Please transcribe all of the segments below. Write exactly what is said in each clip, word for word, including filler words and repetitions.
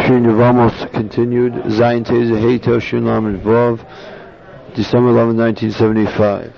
Tafshin Yevamos continued. Zayin Teze Hey Toshin Lamed Vav, December eleventh, nineteen seventy-five.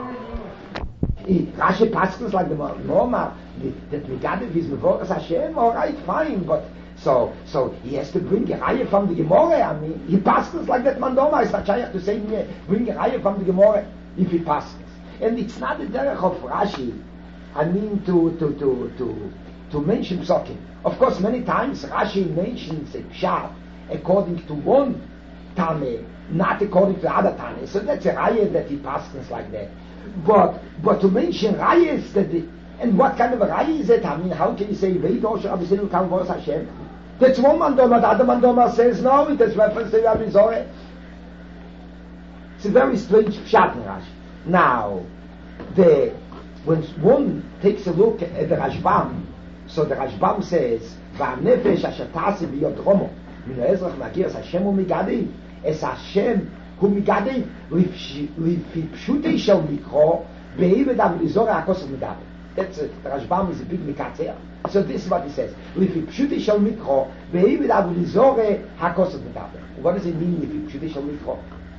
Rashi passes like the Norma that we got it is before Hashem. All right, fine, but so so he has to bring a raya from the Gemara. I mean, he passes like that. Mandoma is not trying to say bring a raya from the Gemara if he passes, and it's not the derech of Rashi. I mean to to to to to mention psukim. Of course, many times Rashi mentions a pshat according to one Tane, not according to the other Tane. So that's a raya that he passes like that. But but to mention rayas that the, and what kind of a raya is it? I mean, how can you say Veidosh Abisinu Kam Vos Hashem? That's one mandoma. The other mandoma says no. It has reference to Rabbi Zorah. It's a very strange pshat in Rashi. Now, the when one takes a look at the Rashbam, so the Rashbam says, "Va'nefesh ashatasi biyodromo min ha'ezrach magiras Hashem u'migadi es Hashem hu migadi lifipshutei shel mikro be'ived avlizora hakosov migadi." That's it. The Rashbam is a big mikatzer. So this is what he says: lifipshutei shel mikro be'ived avlizora hakosov migadi. What does it mean, lifipshutei shel mikro?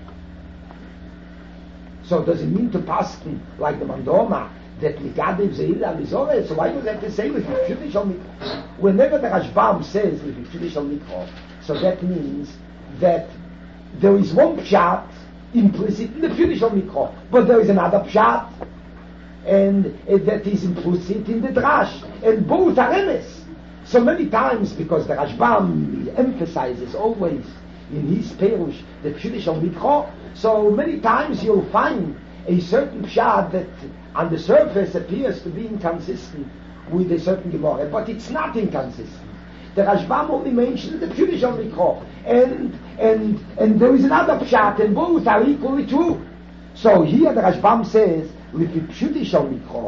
So does it mean to pass like the mandoma? That Migadim Zeida Mizore, so why does that have to say with Judicial Mikro? Whenever the Rashbam says with Judicial Mikro, so that means that there is one pshat implicit in the Judicial Mikro, but there is another pshat, and uh, that is implicit in the Drash, and both are emes. So many times, because the Rashbam emphasizes always in his Perush the Judicial Mikro, so many times you'll find a certain pshat that on the surface appears to be inconsistent with a certain Gemara, but it's not inconsistent. The Rashbam only mentions the judicial mikro, and and and there is another pshat, and both are equally true. So here the Rashbam says, with the judicial mikro,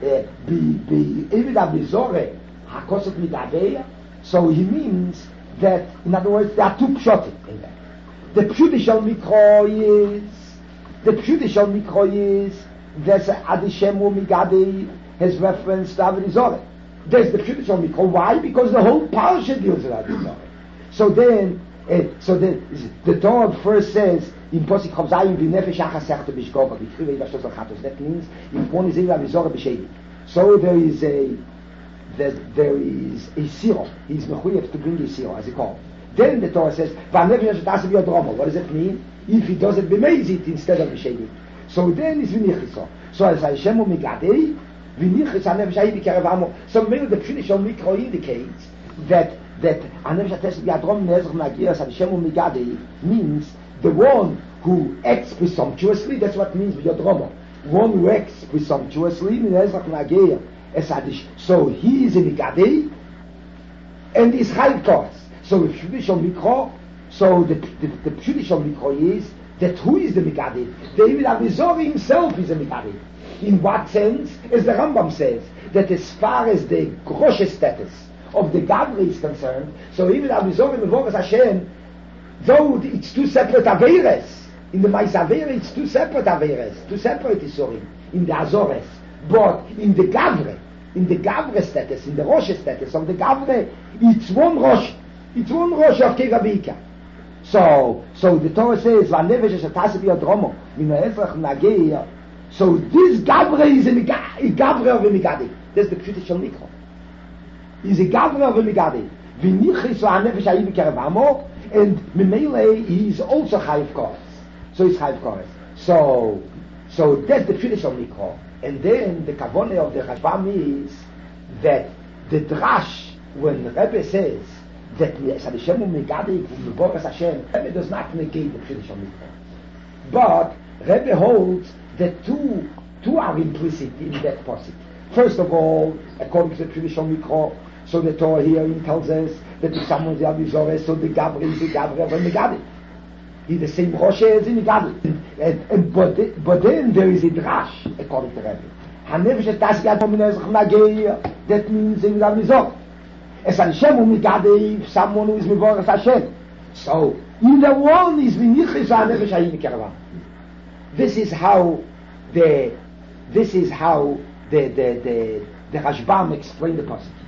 be evid abizore hakosot midaveya. So he means that, in other words, there are two pshatim in that. The judicial mikro is the judicial mikro is there's Adishemu Migadi has reference to Avinizore. There's the judicial mikro. Why? Because the whole parsha deals with Avinizore. So then, uh, so then the Torah first says in Posik Chavzayim V'nefesh Achasech B'Shkova B'Tchivei V'Shos Al-Chatos. That means if one is in Avinizore B'Shedi. So there is a there, there is a siro. He's mechuyev to bring a siro, as he called. Then the Torah says V'nefesh Achasech B'Yodromo. What does it mean? If he does it b'meizit instead of b'shedi. So then it's v'nichiso. So as Hashem u'migadei, v'nichis ha'nefesh ha'i b'kerev ha'amo. So maybe the Pshutish mikro indicates that that ha'nefesh ha'tes b'yadrom ne'ezrach magiras Hashem u'migadei means the one who acts presumptuously. That's what it means b'yadromo. One who acts presumptuously ne'ezrach magiras es hadish. So he is a migadei and is chayv kos. So if Pshutish mikro, so the the, the judicial mikro is that who is the Mikadi? David Avizori himself is a Mikadi. In what sense? As the Rambam says, that as far as the Groshe status of the Gabri is concerned, so even Avizori Mevoras Hashem, though it's two separate Averes, in the Mais Avere it's two separate Averes, two separate Isurim, in the Azores, but in the Gavre, in the Gavre status, in the Rosh status of the Gavre, it's one Rosh, it's one Rosh of Kegabika. So, so the Torah says, "Va'nefesh ashatasi biyodromo min ha'ezrach nageir." So this Gavre is a Gavre of a Migadi. That's the Pshutish Shel Mikro. He's a Gavre of a Migadi. V'nichis ha'nefesh ha'i b'kerev ha'amo, and Mimele he's also Chayiv Kores. So he's Chayiv Kores. So, so that's the Pshutish Shel Mikro. And then the Kavone of the Rashbam is that the Drash, when the Rebbe says that Hashem Umigadi V'Voras Hashem, Rebbe does not negate the Pshutish Mikro, but Rebbe holds that two two are implicit in that posik. First of all, according to the Pshutish Mikro, so the Torah here tells us that if someone is Avizore, so the Gabri is the Gabri of a Migadi. He's the same Rosh as the Migadi. And, and but the, but then there is a Drash according to Rebbe. Hanefesh etas yadom min ha'ezrach nageir. That means in Avizore. As Hashem u'migadei, someone who is Mevoras Hashem. So, either one is v'nichis ha'nefesh ha'i b'kerev. This is how the, this is how the, the, the, the Rashbam explained the passage.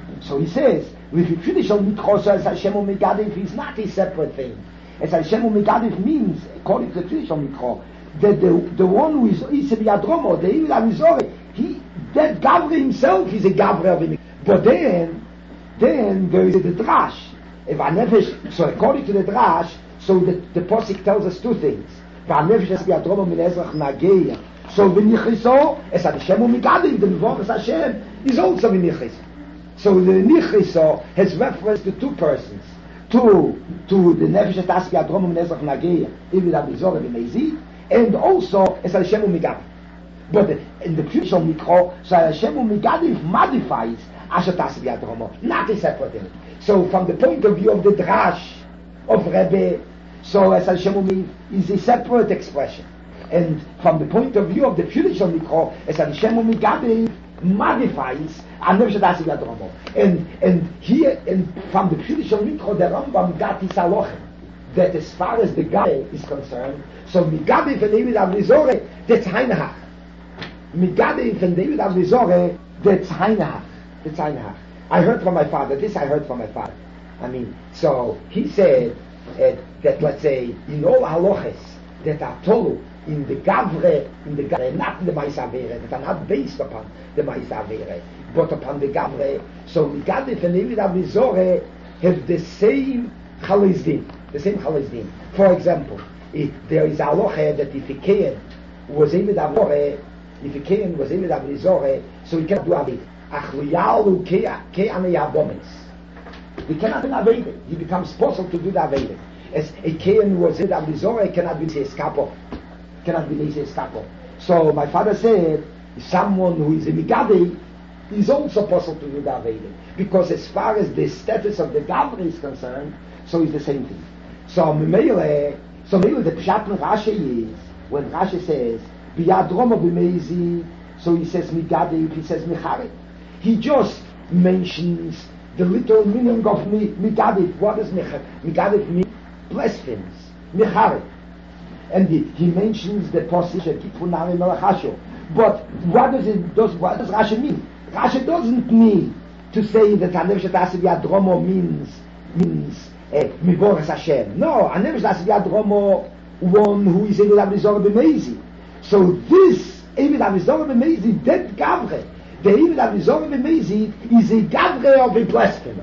So he says, with the traditional mitchos as Hashem u'megadif is not a separate thing. As Hashem u'megadif means, according to the traditional mitchos, that the, the one who is Isab Yadromo, the Evil Avizore, he, that Gavre himself is a Gavre of him. But then, then there is the Drash. If Nefesh, so according to the Drash, so the, the Posik tells us two things. V'anefesh Isab Yadromo min Ezrach Nageya. So v'nichiso, es Hashem u'megadif, the Mivor es Hashem, is also v'nichiso. So the Nichiso has reference to two persons. To, to the Nefesh Taspi Adromo min Ezrach Nageya, Evil Avizore v'mezi, and also as Hashem u'megadif. But in the future mikro, so Hashem u'megadif modifies Asher Tasbi Adromo, not a separate thing. So from the point of view of the Drash of Rebbe, so as Hashem u'megadif is a separate expression. And from the point of view of the future mikro, as Hashem u'megadif modifies Asher Tasbi Adromo. And and here, and from the future mikro, the Rambam got his halochem, that as far as the guy is concerned, so Migadif and David Avizore, that's Heinach. Migadif and David Avizore, that's Heinach. That's Heinach. I heard from my father, this I heard from my father. I mean, so he said uh, that, let's say, in all haloches that are told in the Gavre, in the Gavre, not in the Maisavere, that are not based upon the Maisavere, but upon the Gavre, so Migadif and David Avizore have the same Chalez Din. The same Chalez Din. For example, if there is a halacha that if a Kayan was Eved Avore, if a Kayan was Eved Avizore, so he cannot do Aved. Achluyalu Kayan Yabomis. He cannot do Aved. He becomes possible to do the Aved. As a Kayan was Eved Avizore, cannot be his capo. Cannot be his capo. So my father said, someone who is a Migadi is also possible to do the Aved. Because as far as the status of the Gavri is concerned, so it's the same thing. So Mimele, so maybe the Pshat in Rashi is, when Rashi says, Biyadromo b'meizi, so he says Migadif, he says Micharet. He just mentions the literal meaning of Migadif. What does Migadif mean? Blasphemes. Micharet. And he, he mentions the position, Kipunari Melachasho. But what does it, does, what does Rashi mean? Rashi doesn't mean to say that Hanev Shetasi Biyadromo means, means Mivoras Hashem. No, Hanev Shetasi Biyadromo, one who is Eved Avizor b'meizi. So this Eved Avizor b'meizi, that Gavre, the Eved Avizor b'meizi is a Gavre of a blasphemer.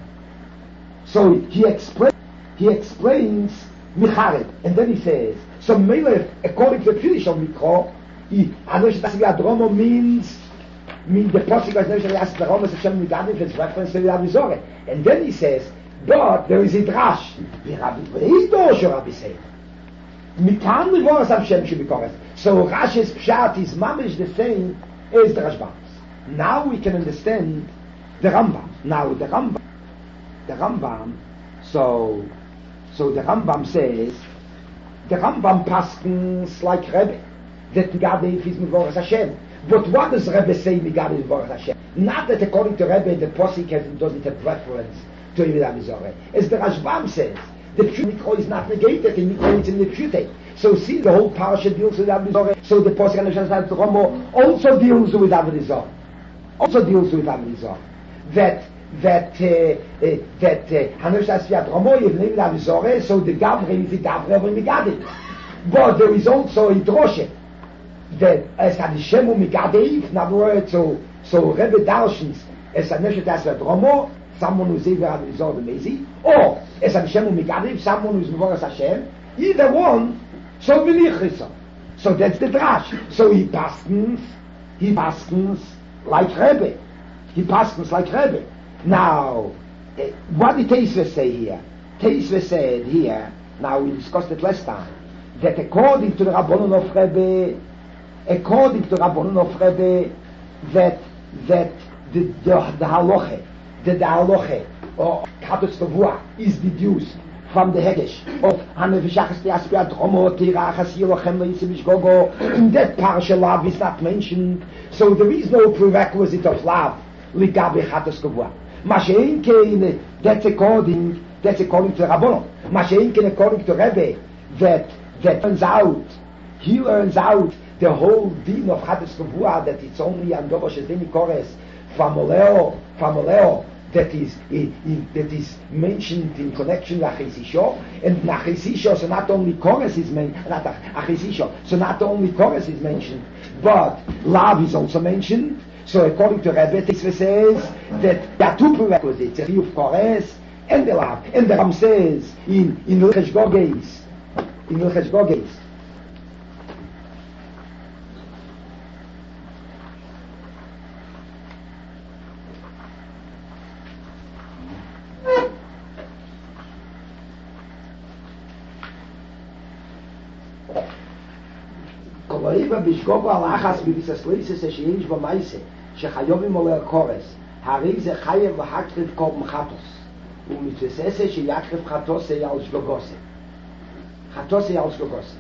So he explains, he explains Micharet, and then he says, so Melech, according to the Pirish of Mikro, Hanev Shetasi Biyadromo means means the Posik as Hanev Shetasi Biyadromo Hashem Migadif is reference to Eved Avizor. And then he says, but there is a drash. He does your Rabbi say. Mikan Mivoras Hashem should be correct. So Rashi's Pshat is mamish the same as the Rashbam's. Now we can understand the Rambam. Now the Rambam, the Rambam. So, so the Rambam says, the Rambam paskens like Rebbe that Migadif is Mivoras Hashem. But what does Rebbe say Migadif is Mivoras Hashem? Not that according to Rebbe the Posik doesn't have reference to Eved Avizore. As the Rashbam says, the Mikro is not negated, the Mikro is in the Pshute. So see, the whole parasha deals with Avizore. So the Posek and the Romo also deals with Avizore. Also deals with Avizore. That that uh, uh, that Hanev Shetasi Romo is named Avizore. So the Gavre is the Gavre of Migadif. But there is also a droshe that as Hashem Migadif. In other words, so so Rebbe Darshins as Hanev Shetasi Romo, someone who's Eved Avizor b'meizi, or as Hashem Migadif, someone who's Mivoras Hashem. Either one. So Minichisa. So that's the drash. So he paskens, he paskens like Rebbe. He paskens like Rebbe. Now, uh, what did Teisva say here? Teisva said here, now we discussed it last time, that according to the Rabbanon of Rebbe, according to the Rabbanon of Rebbe, that, that the, the, the halacha, that the halacha, or Katos Tavua, is deduced from the Hegesh of Hanev Shetasi Biyadromo Tira Chasir Lochem Le'isim Gogo. In that parsha, love is not mentioned, so there is no prerequisite of love ligabe Chatos Kavua. Mashein Kein, that's according, that's according to Rabbanon. Mashein Kein, according to Rebbe, that that turns out, he learns out the whole din of Chatos Kavua, that it's only on Dobo Shezini Kores from Oleo, from Oleo, that is in, in, that is mentioned in connection with Achisisho, and Achisisho, so not only chorus is mentioned, not Achisisho, so not only chorus is mentioned, but love is also mentioned. So according to Rebbe, Tisra says that there are two prerequisites, the Chiyuv chorus and the love. And the Ram says in in Hilchos Goges, in Hilchos Goges, קולאיבה בשגוגו על אחס בביסס ליסס שיש במייסה שחיובים עולה הקורס הרי זה חייב להקריב כל מחטוס ומצססה שיקריב חטוס על שגוגוסה חטוס על שגוגוסה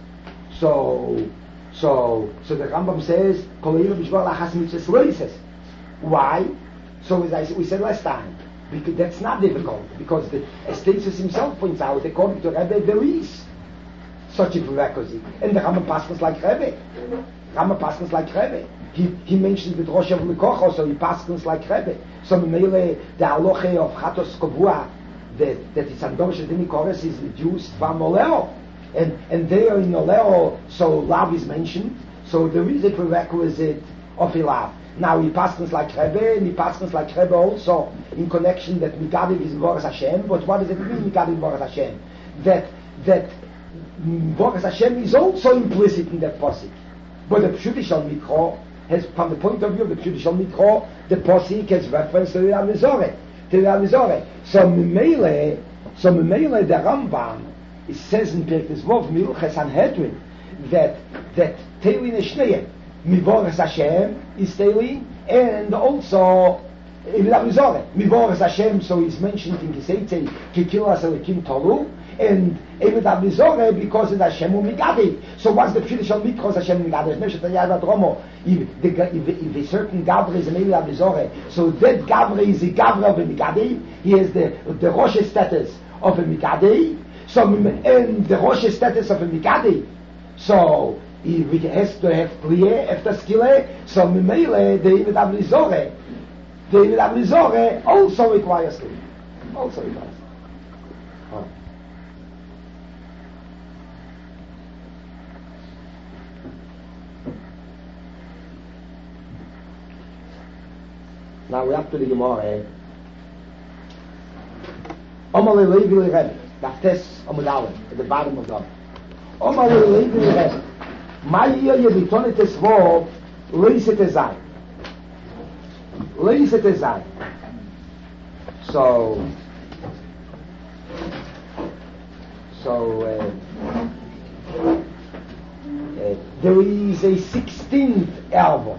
so so so the Rambam says קולאיבה בשגוגו על אחס בביסס ליסס why? So as I, we said last time because that's not difficult because the Estasis himself points out according to Rebbe there is such a prerequisite. And the Rambam passes like Rebbe. Rambam passes like Rebbe. He, he mentions with Rosh Hashanah, so he passes like Rebbe. So Mele, the halacha of Chatos Kovua, that that is Andor Shedini Kores is reduced from Oleo. And and there in Oleo, so love is mentioned. So there is a prerequisite of a love. Now he passes like Rebbe, and he passes like Rebbe also in connection that Mikadiv is Boras Hashem. But what does it mean, Mikadiv Boras Hashem? That that Boras Hashem is also implicit in that posik. But the Pshuti Shal Mikro has, from the point of view of the Pshuti Shal Mikro, the posik has reference to the Amizore. To the Amizore. So Mimele, so Mimele the Rambam, it says in Pirkei Vov Milches Sanhedrin that that Teilin Eshnei, Mivoras Hashem is Teilin, and also in the Amizore. Mivoras Hashem, so is mentioned in Kiseitei Kikilas Elikim Tolu. And Eved Abizore because it's Hashem Umigadi. So what's the Pshuti Shal Mikros Hashem Umigadi? It's not Yad Romo. If if a certain Gavra is an Eved Abizore, so that Gavra is the Gavra of a Migadi. He has the the Rosh status of a Migadi. So and the Rosh status of a Migadi. So if it has to have Kliye after Skile, so Mimele the Eved Abizore, the Eved Abizore also requires Kliye. Also requires. Now we're up to the Gemara. Omar Levi Rebbe, Daftes Amud Aleph, at the bottom of the Omar Levi Rebbe, Ma'ir Yeditonet Esvov, Leiset Ezai. Leiset Ezai. So, so, uh, uh, there is a sixteenth album.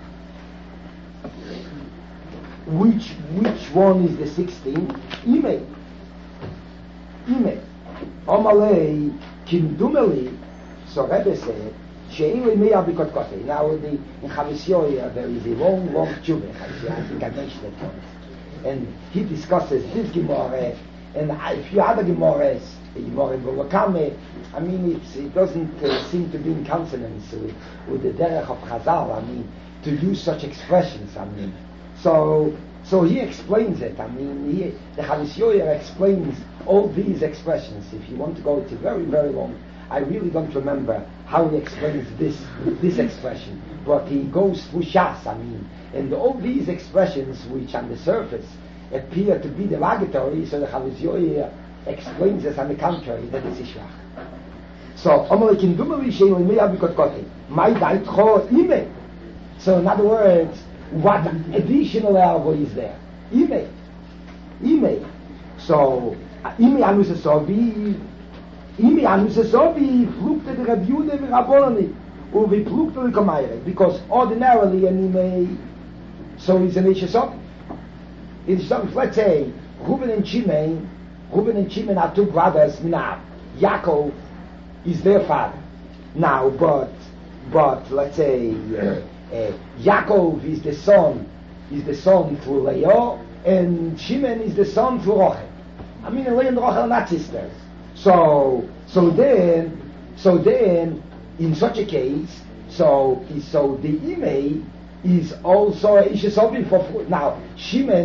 Which which one is the sixteenth? Email. Email. Omalei Kindumeli. So Rebbe said, She'ilei Meir Bikot Kotei. Now the, in Chavisyoya there is a long, long tshuva. I think I mentioned it once. And he discusses this Gemara and a few other Gemaras. The Gemara in Bolokame. I mean, it's, it doesn't uh, seem to be in consonance with, with the derech of Chazal. I mean, to use such expressions. I mean. So, so he explains it. I mean, he, the Chavis Yoyer explains all these expressions. If you want to go, it's very, very long. I really don't remember how he explains this this expression, but he goes through Shas. I mean, and all these expressions, which on the surface appear to be derogatory, so the Chavis Yoyer explains it on the contrary that it's Ishlach. So, Omalikin Dumari Shein Le'Meya Bikot Kotei, My Daitcho Ime. So, in other words, what additional algo is there? Email. Email. So, Ime Anusasovi, Ime Anusasovi, flukte de Rabbi Yehuda v'Rabonani, uvi flukte de Kamayre, because ordinarily an email, so is an Ishasovi. It's something, let's say, Reuben and Shimon, Reuben and Shimon are two brothers, now, Yaakov is their father. Now, but, but, let's say, uh, Uh, Yaakov is the son, is the son through Leah, and Shimon is the son through Rochel. I mean, Leah and Rochel are not sisters. So, so then, so then, in such a case, so, so the Imei is also a Ishasobi for, now, Shimon,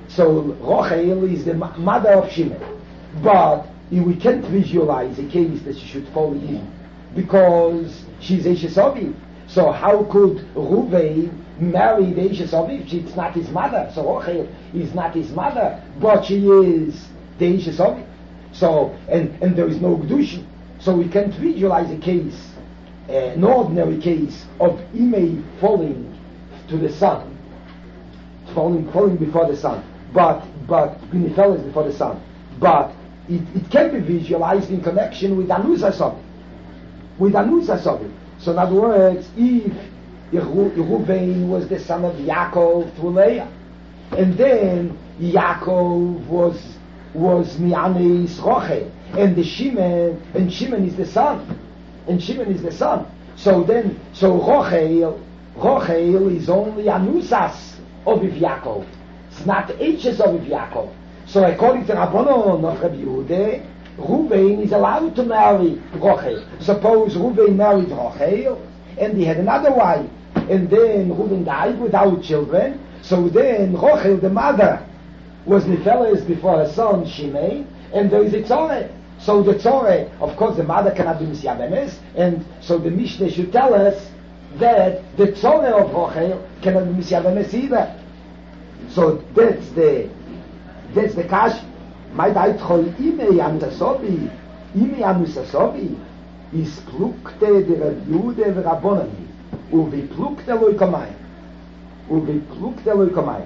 so Rochel is the ma- mother of Shimon. But we can't visualize a case that she should fall in because she's Eshes Aviv. So how could Ruvain marry the Eshes Aviv? She's not his mother. So Rochel is not his mother, but she is the Eshes Aviv. So, and, and there is no Gdushin. So we can't visualize a case, uh, an ordinary case of Imei falling to the sun, falling, falling before the sun, but, but, Binifelis before the sun. But it, it can be visualized in connection with Anus HaSovim. With Anus HaSovim. So in other words, if Reuven was the son of Yaakov through Leah, and then Yaakov was was Mianis Rochel, and the Shimon, and Shimon is the son, and Shimon is the son. So then, so Rochel, Rochel is only Anusas of Yaakov. It's not H's of Yaakov. So according to Rabbanon of Rabbi Yehuda, Reuven is allowed to marry Rochel. Suppose Reuven married Rochel, and he had another wife, and then Reuven died without children. So then Rochel, the mother, was Nifeles before her son Shimei, and there is a Tzoreh. So the Tzoreh, of course, the mother cannot be Misyavenes, and so the Mishnah should tell us that the Tzoreh of Rochel cannot be Misyavenes either. So that's the that's the Kash. My Daitchol Ime Yanusasobi, Ime Yanusasobi, is Plukte de Reviude Verabonani, Uvi Plukte Loikomai, Uvi Plukte Loikomai.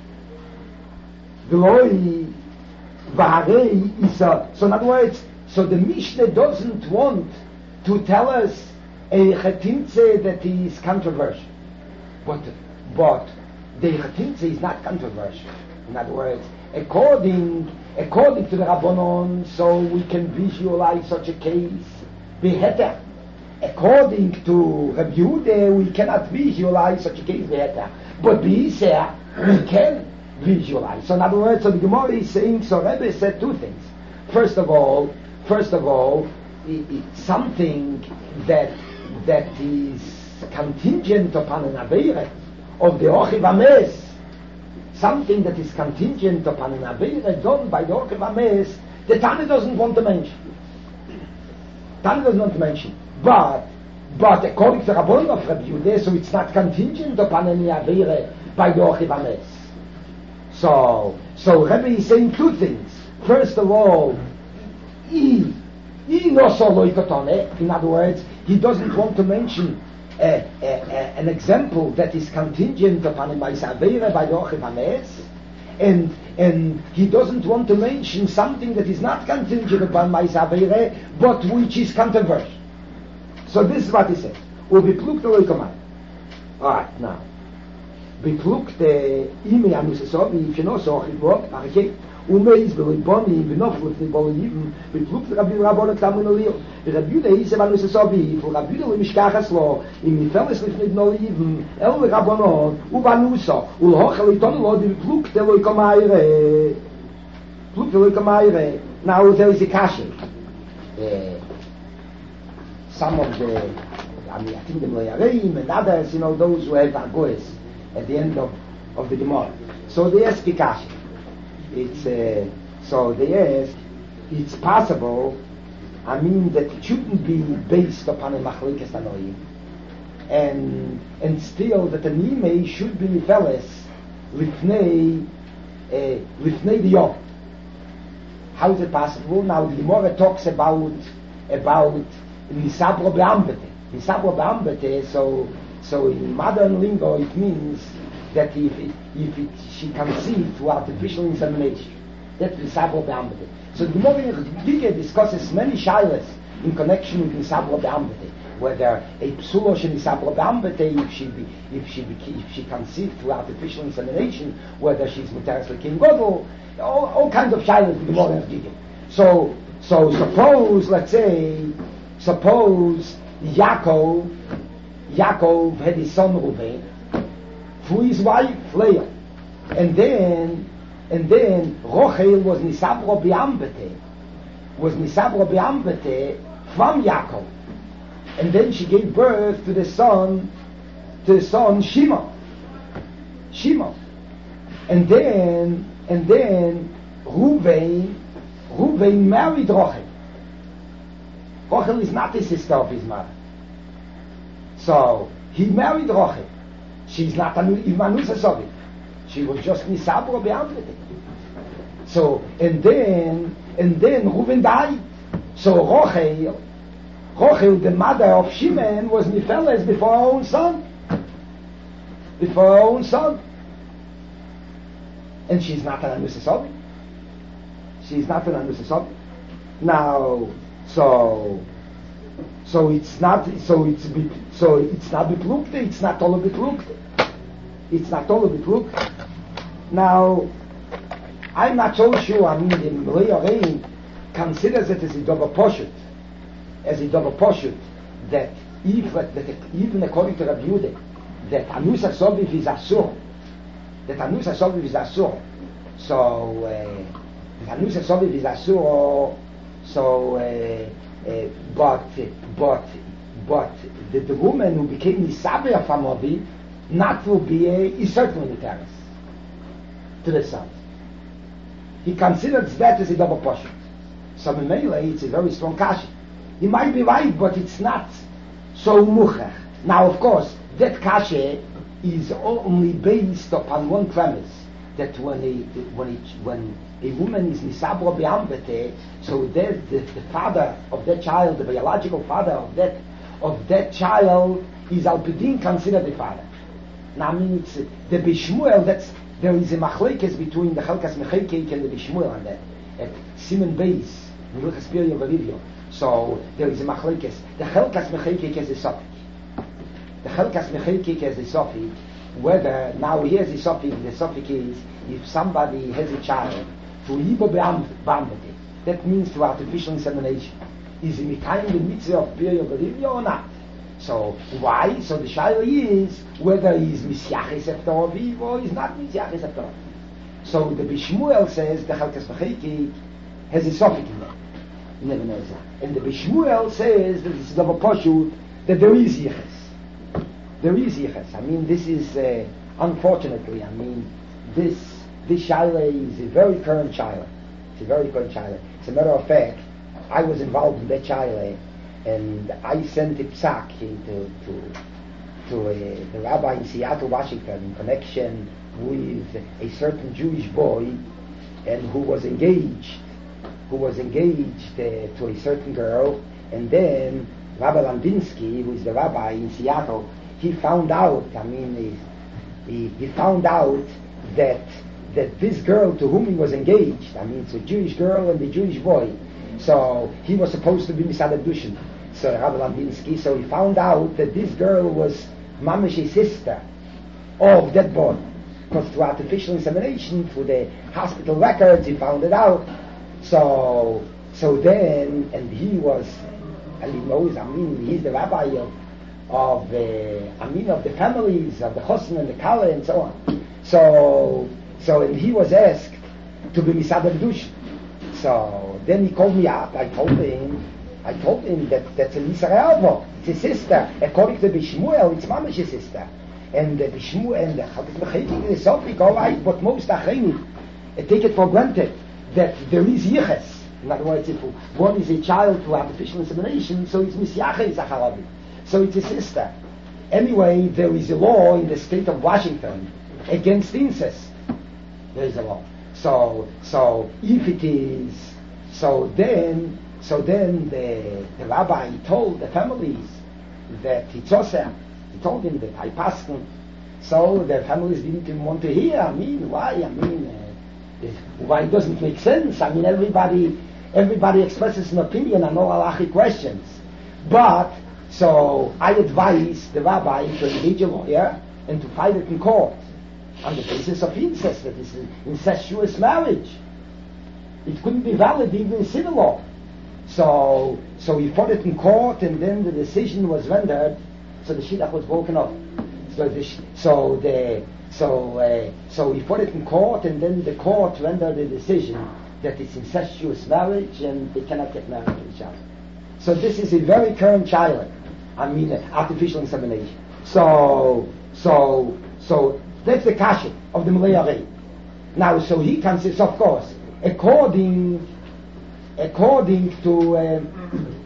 Gloi Vaharei is a, so in other words, so the Mishnah doesn't want to tell us a Chetimtze that is controversial. But, but the Chetimtze is not controversial. In other words, according according to the Rabbanon, so we can visualize such a case, beheter. According to Rabbi Yehuda, we cannot visualize such a case, beheter. But Beiser, we can visualize. So in other words, so the Gemara is saying, so Rebbe said two things. First of all, first of all, it, it's something that that is contingent upon an Aveire of the Ochiv Ames, something that is contingent upon an Aveire done by the Ochiv Ames, the Tana doesn't want to mention. Tana doesn't want to mention. But, but according to Rabbanon of Rabbi Yehuda, so it's not contingent upon any Aveire by the Ochiv Ames. So, so Rebbe is saying two things. First of all, he, he no solo ikotone. In other words, he doesn't want to mention uh, uh, uh, an example that is contingent upon a Ma'aseh by the Ochiv Hames, and and he doesn't want to mention something that is not contingent upon Ma'aseh but which is controversial. So this is what he says. Ubiplukte loikomai. All right, now. Beplukte ime yanusasobi, if you know so, it worked, okay. Umeis beliboni, benoflut liboliven, beplukte Rabbi Rabbon Tamun Olio. Rabbi Yehuda is yanusasobi, for Rabbi Yehuda limishkachas lo, im nifeles lifnid noliven, el Rabbanon, ubanuso, ulhochel iton lo, di beplukte loikomaire. Plukte loikomaire. Now there is a kasha. Uh, some of the, I mean, I think the Mleyareim and others, you know, those who have agoes at the end of, of the Gemara. So they ask Kikashi. It's uh, so they ask, it's possible, I mean, that it shouldn't be based upon a Machlikas Anoim, and and still that an Imei should be Nifeles Lifnei uh, Lifnei the Yom. How is it possible? Now the Gemara talks about about Nisabro Be'ambete. Nisabro Be'ambete, so So in modern lingo, it means that if it, if it, she conceived through artificial insemination, that's Nisabro Be'ambete. So the Gemara in Dige discusses many shilas in connection with Nisabro Be'ambete, whether a psulo she Nisabro Be'ambete, if she be, if she be, if she conceived through artificial insemination, whether she's Muteres Lekin Godel, all, all kinds of shilas in the Gemara in Dige. So so suppose, let's say, suppose Yaakov. Yaakov had his son Reuven through his wife Leah, and then and then Rochel was Nisabro Be'ambete, was Nisabro Be'ambete from Yaakov, and then she gave birth to the son, to the son Shimon. Shimon. And then, and then, Ruvain, Ruvain married Rochel. Rochel is not the sister of his mother. So, he married Rochel. She's not an Ivanusa Soviet. She was just Nisabro Beamrede. So, and then, and then Reuven died. So Rochel, Rochel, the mother of Shimon, was Nifeles before her own son. Before her own son. And she's not an Anusa Soviet. She's not an Anusa Soviet. Now, so, so it's not, so it's, so it's not beplukte, it's not all beplukte. It's not all beplukte. Now, I'm not so sure, I mean, the Malay Arain considers it as a double poshut, as a double poshut, that if, that even according to Rabbi Yehuda, that Anusa Soviv is Asur, that Anusa Soviv is Asur, so, uh, Anusa Soviv is Asur, so, uh, uh, but, but, but, the, the woman who became Nisabe of Amovi, not will be a, is certainly the terrace to the son. He considers that as a double portion. So in Melee, it's a very strong kasha. He might be right, but it's not so muchach. Now, of course, that kasha is only based upon one premise, that when a, when a, when a woman is nisabra be'ambete, so that the, the father of that child, the biological father of that of that child, is al pidin considered the father. Now, I mean, it's the Bishmuel, that's, there is a machlekes between the Chelkas Mechekek and the Bishmuel on that. At Simon Beis, in Luchas Piria Valivio. So, there is a machlekes. The Chelkas Mechekek has a sopik. The Chelkas Mechekek has a sopik. Whether, now here's the sopik, the sopik is, if somebody has a child, to libo be'ambete, that means to artificial insemination. Is he mikayim the mitzvah of Piria Valivio or not? So why? So the shaila is whether he's misyaches after Aviv or he's not misyaches after Aviv. So the Bishmuel says the Chelkas Mechekek has a suffix in there. You never know that. And the Bishmuel says that it's double poshut that there is yiches. There is yiches. I mean, this is uh, unfortunately. I mean, this this shaila is a very current shaila. It's a very current shaila. As a matter of fact, I was involved in that shaila. And I sent a psak to to to uh, the rabbi in Seattle, Washington, in connection with a certain Jewish boy, and who was engaged, who was engaged uh, to a certain girl, and then Rabbi Landinsky, who is the rabbi in Seattle, he found out. I mean, he he found out that that this girl to whom he was engaged, I mean, it's a Jewish girl and the Jewish boy, so he was supposed to be Misad Dushin. So Rabbi Landinsky, so he found out that this girl was Mamesh's sister of that boy. Because through artificial insemination, through the hospital records, he found it out. So, so then, and he was, and he knows, I mean, he's the rabbi of, of uh, I mean, of the families, of the Chosn and the Kala and so on. So, so, and he was asked to be Misad Dush. So, then he called me up, I told him, I told him that that's a Yisrael, it's a sister. According to Bishmuel, it's Mamesh's sister. And the Bishmuel and the Chelkas Mechekek is something, all right, but most Achrenim take it for granted that there is Yiches. In other words, if one is a child to artificial insemination, so it's Misyache Zacharavi. So it's a sister. Anyway, there is a law in the state of Washington against incest. There is a law. So, so if it is, so then, So then the, the rabbi told the families that it's oseh. He told him that I passed him. So the families didn't even want to hear. I mean, why? I mean, uh, why it doesn't make sense? I mean, everybody everybody expresses an opinion on all halachic questions. But, so I advise the rabbi to engage a lawyer and to fight it in court on the basis of incest, that is an incestuous marriage. It couldn't be valid even in civil law. So, so he fought it in court, and then the decision was rendered. So the shidduch was broken off. So the, so the, so uh, so he fought it in court, and then the court rendered the decision that it's incestuous marriage, and they cannot get married to each other. So this is a very current child. I mean, uh, artificial insemination. So, so, so that's the kasha of the Malay Arei. Now, so he consists, of course, according, according to, um,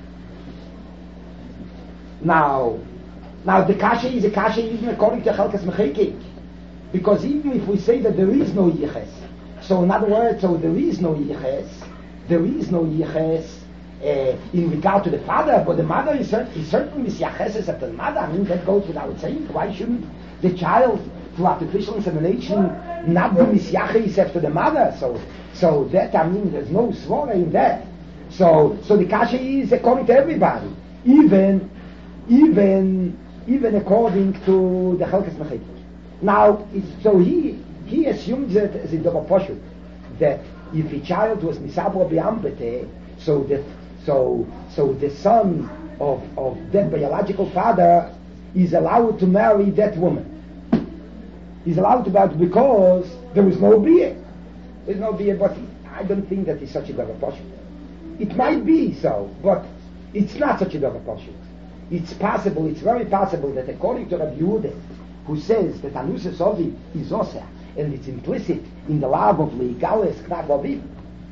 now, now the kasha is a kasha even according to Chalkas Mechekek. Because even if we say that there is no yiches, so in other words, so there is no yiches, there is no yiches uh, in regard to the father, but the mother is, cert- is certainly misyacheses at the mother. I mean, that goes without saying. Why shouldn't the child, through artificial insemination, not be misyaches after the mother? So, so that, I mean, there's no svara in that. So, so the kasha is according to everybody, even, even, even according to the Chalkas Mechekek. Now, so he he assumes that as a double poshut, that if a child was nisabra biambete, so that so so the son of of that biological father is allowed to marry that woman. He's allowed to marry because there is no bia. There's no bia, but I don't think that is such a double poshut. It might be so, but it's not such a double poshut. It's possible. It's very possible that according to Rabbi Yehuda, who says that Anusa Sovi is Oseh, and it's implicit in the love of Leigales Knaf Aviv.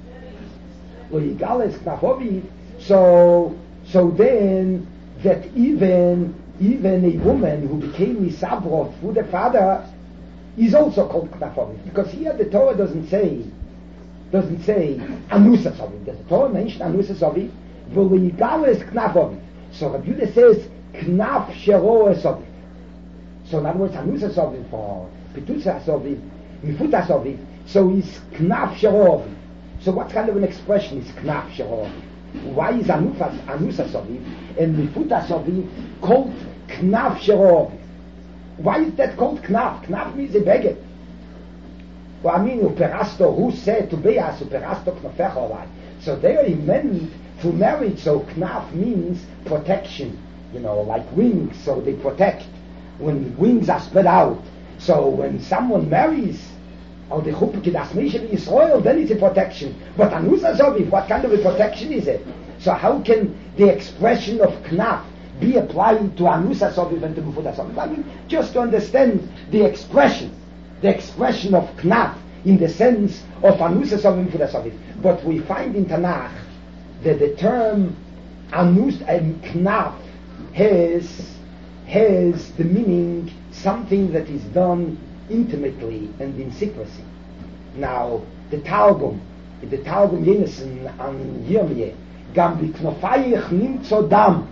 Leigales Knaf Aviv, so, so then, that even, even a woman who became Nisabro through the father is also called Knaf Aviv. Because here the Torah doesn't say, doesn't say Anusa Sovi. The Torah mentions Anusa Sovi, Leigales Knaf Aviv. So Rabbi Yehuda says, Knaf Shero Sovi. So in other words, Anusa Soviv for Pitusa Soviv, Mifuta Soviv, so he's Knaf Sheroviv. So what kind of an expression is Knaf Sheroviv? Why is Anusa, Anusa Soviv and Mifuta Soviv called Knaf Sheroviv? Why is that called Knaf? Knaf means a beggar. Well, I mean, Uperasto, who said to Beas, Uperasto Knafecha Olai. So there he meant to marriage, so Knaf means protection, you know, like wings, so they protect. When wings are spread out, so when someone marries, or the Chupke das Misha Israel, then it's a protection. But Anusa Soviv, what kind of a protection is it? So how can the expression of Knaf be applied to Anusa Soviv and to Mifuta Soviv? I mean, just to understand the expression, the expression of Knaf in the sense of Anusa Soviv and Mifuta Soviv. But we find in Tanakh that the term Anus and Knaf has has the meaning something that is done intimately and in secrecy. Now, the Targum, the Targum Yenesen an Yirmiyeh, gam b'knofayich nimtzo dam.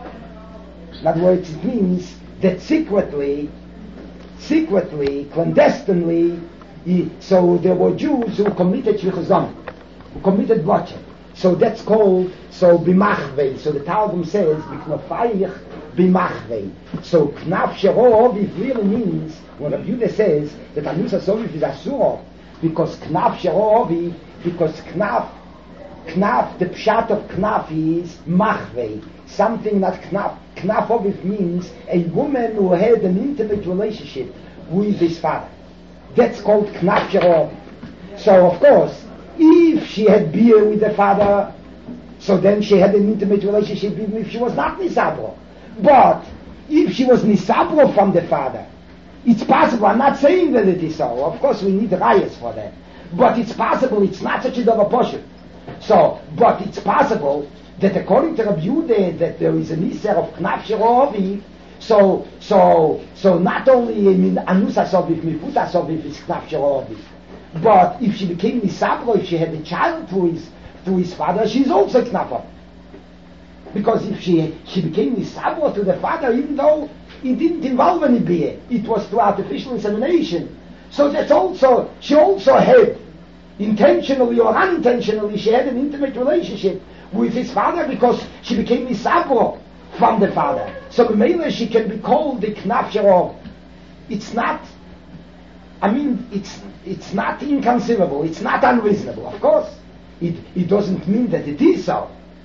In other words, it means that secretly, secretly, clandestinely, he, so there were Jews who committed shvichas, who committed bloodshed. So that's called, so b'machvei. So the Targum says, b'knofayich b'machvei. So knaf shero it really means, when Rabbi Yehuda says that Anusa Soviv is asura, because knaf shero, because knaf, knaf, the pshat of knaf is machvei, something that knaf, knaf oviv means a woman who had an intimate relationship with his father. That's called knaf shero. So of course, if she had beer with the father, so then she had an intimate relationship even if she was not nisabro. But if she was nisabro from the father, it's possible. I'm not saying that it is so. Of course, we need rayas for that. But it's possible. It's not such a double portion. So, but it's possible that according to Rabbi Yehuda, that there is an iser of knaf sherovi. So, so, so not only in anusa soviv, mifuta soviv is knaf sherovi, but if she became nisabro, if she had a child through his through his father, she's also knaf. Because if she she became nisabro to the father, even though it didn't involve any beer, it was through artificial insemination. So that's also, she also had, intentionally or unintentionally, she had an intimate relationship with his father because she became nisabro from the father. So Mele, she can be called the knaf sherov. It's not, I mean, it's it's not inconceivable, it's not unreasonable. Of course, it, it doesn't mean that it is so.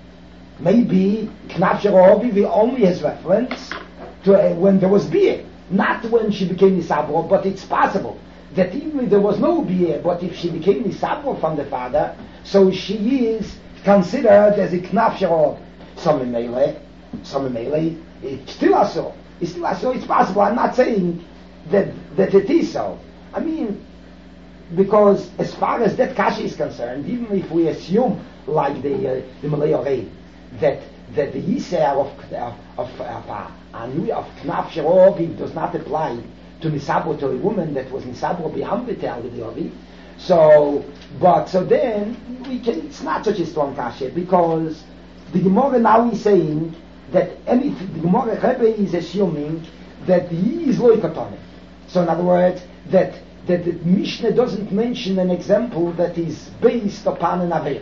Maybe knaf sherov will only has reference to uh, when there was beer, not when she became nisabro, but it's possible that even if there was no beer, but if she became nisabro from the father, so she is considered as a knaf sherov. Some Mele, some Mele, it's still asur. It's still asur. It's possible. I'm not saying that that it is so. I mean, because as far as that kasha is concerned, even if we assume, like the uh, the Malay Orei, that that the Yisrael of of of uh, Anu of Knaf Sherovi does not apply to Nisabro, to a woman that was Nisabro B'Hambetel with the Ovi. So, but so then we can. It's not such a strong kasha because the Gemara now is saying that anything. The Gemara Rebbe is assuming that he is loikatonic. So in other words, that that the Mishnah doesn't mention an example that is based upon an Avir.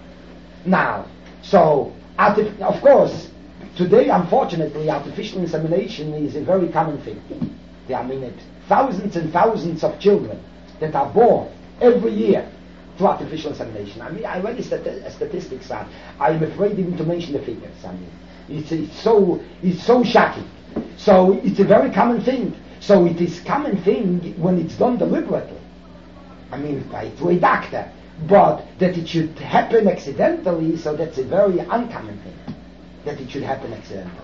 Now, so artif- of course, today, unfortunately, artificial insemination is a very common thing. I mean, it, thousands and thousands of children that are born every year to artificial insemination. I mean, I read the stati- statistics. Uh, I'm afraid even to mention the figures. I mean, it's, it's so it's so shocking. So it's a very common thing. So it is common thing when it's done deliberately. I mean, by to a doctor, but that it should happen accidentally. So that's a very uncommon thing. That it should happen accidentally.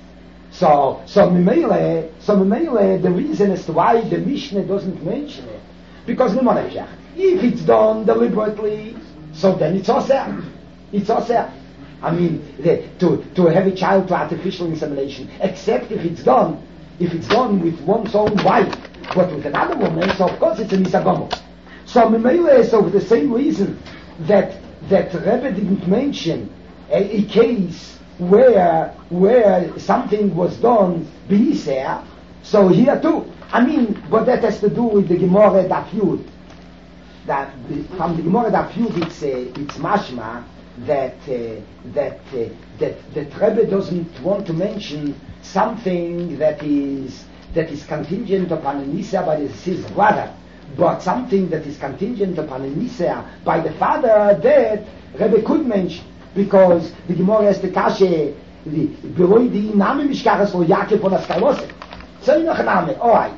So, so Mimele, so Mimele, the reason as to why the Mishnah doesn't mention it, because if it's done deliberately, so then it's oseh. It's oseh. I mean, the, to to have a child to artificial insemination, except if it's done, if it's done with one's own wife, but with another woman, so of course it's a misagomo. So Mimele, so for the same reason that that Rebbe didn't mention a, a case where where something was done b'Yisrael, so here too. I mean, but that has to do with the Gemara Daf Yud. That from the Gemara Daf Yud, it's uh, it's mashma that uh, that uh, that that Rebbe doesn't want to mention something that is that is contingent upon a nisa by his brother, but something that is contingent upon a nisa by the father that Rebbe could mention. Because the Gemara has the kashe, the beloy the name mishkachas for Yaakov on Askalose. So noch name, all right.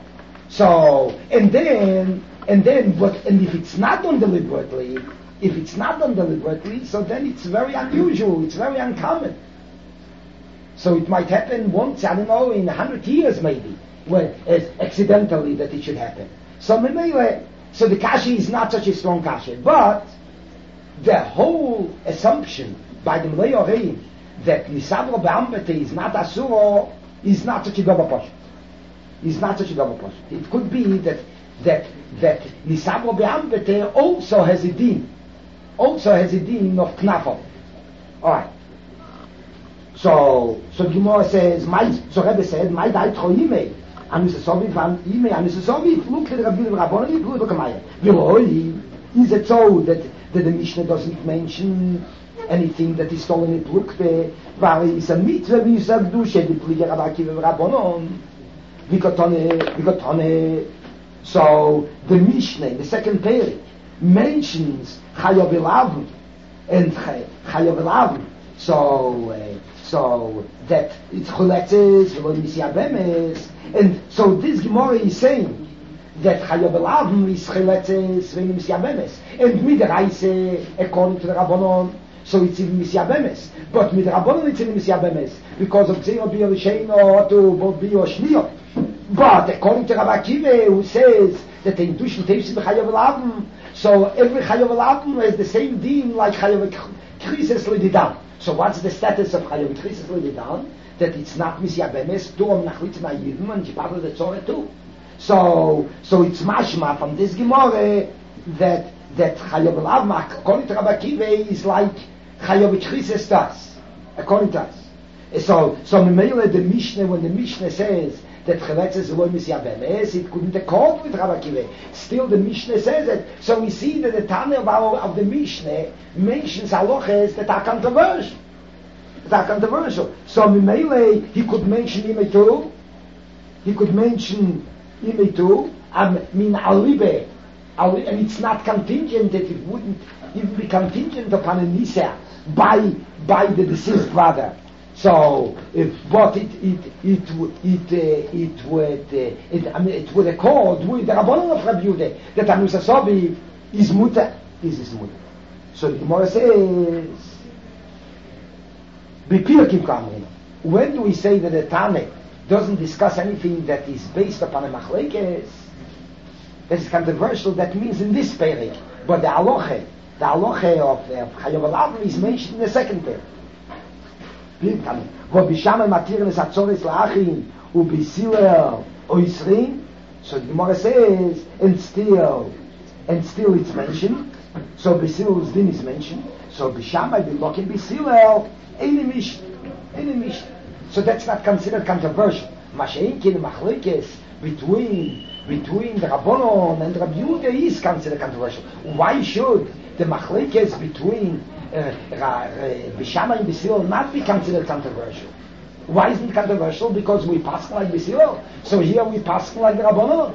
So and then and then but and if it's not done deliberately, if it's not done deliberately, so then it's very unusual. It's very uncommon. So it might happen once, I don't know, in a hundred years maybe, when as accidentally that it should happen. So anyway, so the kashe is not such a strong kashe, but the whole assumption by the Malay Orei that Nisabro Be'ambete is not Asuro is not such a double posh. Is not such a double posh. It could be that that that Nisabro Be'ambete also has a din, also has a din of Knafo. All right. So so Gemara says, my so Rebbe said, my dai troime. And Mister Sobi van ime, and Mister Sobi look at the Rabbi Rabboni, you do Kamaya. Is it so that that the Mishnah doesn't mention anything that is stolen in Plukte, weil is a mitzvah, wie sagt du, die Pliger Rabaki Rabbonon, Vikotone, Vikotone. So the Mishnah, the second page, mentions Chayav Elav and Chayav Elav. So, uh, so that it's Choletzes, V'lo Misyabemes, and so this Gemara is saying that Chayav Elav is Choletzes, V'lo Misyabemes, and Midraise, according to the Rabbonon, so it's in Misyabemes, but with Rabbonon it's in Misyabemes, because of Zeo Bio Risheino, or to Bio Shniyot. But according to Rabbi Akiva, who says that the intuition takes in the Chayav Elav, so every Chayav Elav has the same deen like Chayav Krises Lididan. So what's the status of Chayav Krises Lididan? That it's not Misyabemes, tu am nachlitz na Yidim, and Jipar the Tzorah too. So, so it's mashma from this Gemara that that Chayav Elav, according to Rabbi Akiva, is like Chayav Krises does, according to us. So, so Memele the Mishnah, when the Mishnah says that Cheletzes Eloi Misyabemes, it couldn't accord with Rabbi Akiva. Still the Mishnah says it. So we see that the Tana of, our, of the Mishnah mentions halachas that are controversial. That are controversial. So Memele, he could mention Ime too. He could mention Ime too. I mean, Alibe. And it's not contingent that it wouldn't even be contingent upon a Nisa by, by the deceased brother. So, if, but it it it it uh, it would uh, it I mean it would accord with the Rabbanon of Rabbi Yehuda that Anusa Sobi is mutter is his mutter. So the Gemara says, "B'pirkim kamrin." When do we say that the Tane doesn't discuss anything that is based upon a machlekes? that is controversial, that means in this period. But the halacha, the halacha of Chayav Alavim is mentioned in the second period. Wo bisham matirin es atzoris laachim u bisiler oisrin. So the Gemara says, and still, and still it's mentioned. So Bisil's din is mentioned. So Bishamai be looking Bisilel, enemish, enemish. So that's not considered controversial. Masha'inkin machlekes between between the Rabbanon and Rabbi Yehuda is considered controversial. Why should the machlekes between uh, Bishamai and Bisilel not be considered controversial? Why isn't it controversial? Because we pass like Bisilel. So here we pass like the Rabbanon.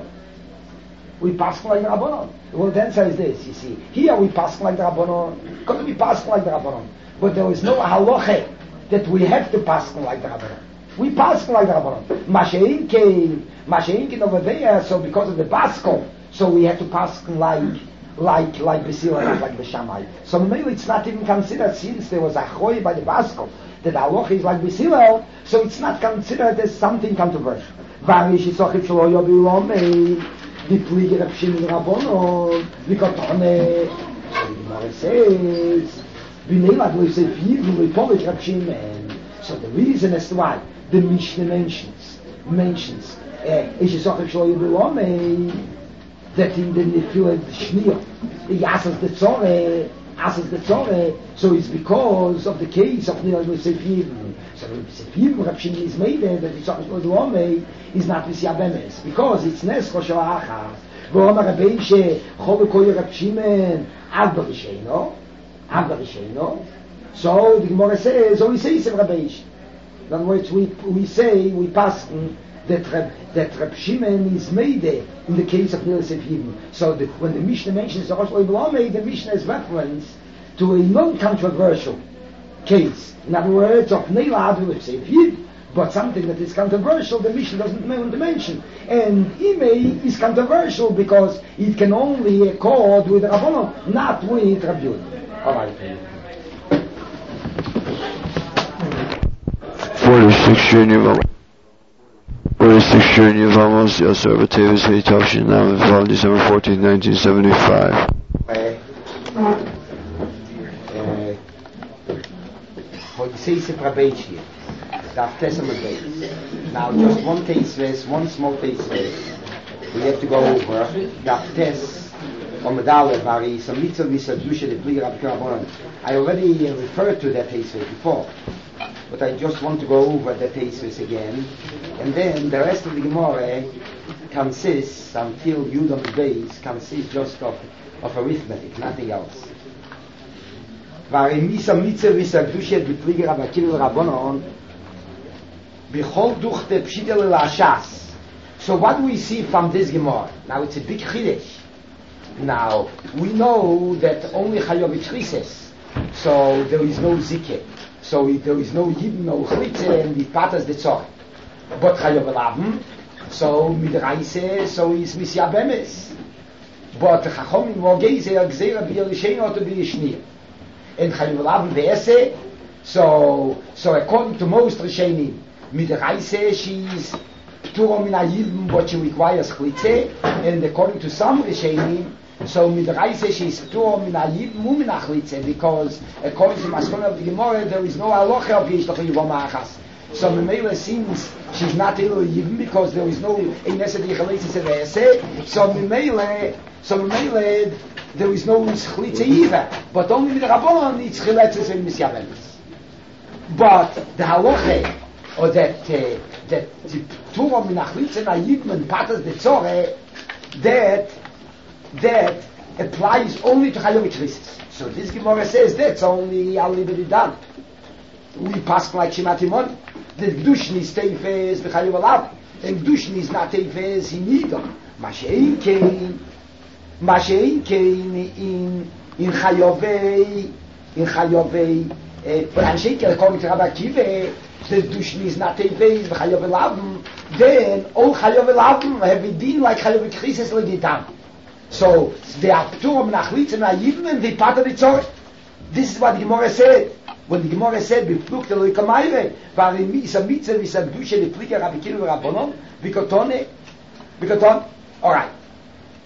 We pass like the Rabbanon. Well, the answer is this, you see. Here we pass like the Rabbanon. Because we pass like the Rabbanon. But there is no halacha that we have to pass like the Rabbanon. We pass like the Rabbanon. Mashein came, Mashein came over there, so because of the Basco, so we have to pass like, like, like Bisilel, not like the Shammai. So maybe it's not even considered, since there was a choy by the Basco, that the halacha is like Bisilel, so it's not considered as something controversial. Varish Yisochim Shelo Yobi Lomei, the Pliger of Shimon Rabbonon, the Kotone, so the Gemara says, V'neilad lo Yosef Yivnu L'Polish Rab Shimon. So the reason as to why the Mishnah mentions, mentions, Eish Yisochim Shelo Yobi Lomei, that in the Nefillah Shniyah, he asks the Tzoreh, asks the Tzoreh, so it's because of the case of Nilad Yosef Yivnu. So Yosef Yivnu, Rab Shimon is made there, that Yisochim Shelo Yobi Lomei is not Visya Bemes, because it's Nes Chosho Achas. V'omar Rabbein she Chol Koy Rab Shimon Ad B'Risheino, Ad B'Risheino. So the Gemara says, so we say it's Rabbein. In other words, we we say we pass that Rab, that Rab Shimon is made there in the case of Yosef Yivnu. So the, when the Mishnah mentions the Rosh Hashanah, the Mishnah is reference to a non-controversial case. In other words, of Neilad Yosef Yivnu. But something that is controversial, the Mishnah doesn't want to mention. And Imei is controversial because it can only accord with Rabbanon, not with Rabbi Yehuda. All right. forty-six years forty-six years Vamos, Yasser B'Tevis Heitavshin Nam Val, December fourteenth, nineteen seventy-five. What you say is a Rabbein here. Now, just one taste, one small taste. We have to go over the test on Medaleh Vari, some mitzvah misadusha, the Pliger Rabbi Rabbanon. I already referred to that taste before, but I just want to go over that taste again. And then the rest of the Gemara consists, until Yudam days, consists just of, of arithmetic, nothing else. Vari misa mitzvah misadusha, the Pliger Rabbi Rabbanon. So what do we see from this Gemara? Now it's a big chiddush. Now we know that only Chayav Yitzchises, so there is no zikeh, so there is no yibn, no chalitze, and the patas the tzor. But Chayav Alavim, so midraise, so is misya bemes. But Chachomim v'ogeize agzeira b'yerishein to be yishniya, and Chayav Alavim ve'ese. So so according to most Rishenim, Midraise, she's P'tura min ha'yibn, but she requires chalitze, and according to some Rishenim, so Midraise, she's P'tura min ha'yibn u min ha'chalitze, because according to Maskon of the Gemara, there is no halacha of Yesh L'chol Yivom Ha'achas. So Memela seems she's not able yibn because there is no Eineset Yichalitze Seve'ese. So Memela, so Memela, there is no chalitze either, but only with the Rabbanon it's chalitze and misyabenes. But the halacha, or that uh, that the Torah minachlitzen ayibn and patas the tzore, that that applies only to Chayav Yitzchises. So this Gemara says that's only al libedi done. We pass like Shematimon. The Gdushin is teifes the Chayav Alav, and Gdushin is not teifes in neither. Mashein kein, Mashein kein in in Chayovei in Chayovei. But Anshein kein according to Rabbi Akiva, the Gdushin is not teifes the Chayav Alav. Then all Chayav Alav have been like Chayav Yitzchises legitam. So they are p'tur menachlit and ayibn and they part of the tzorah. This is what the Gemara said. When the Gemara said, "B'pluk telo ikamayre," varim is a mitzvah v'sadusha lepliga Rabbi Kilu Rabbanon b'kotone b'koton. All right.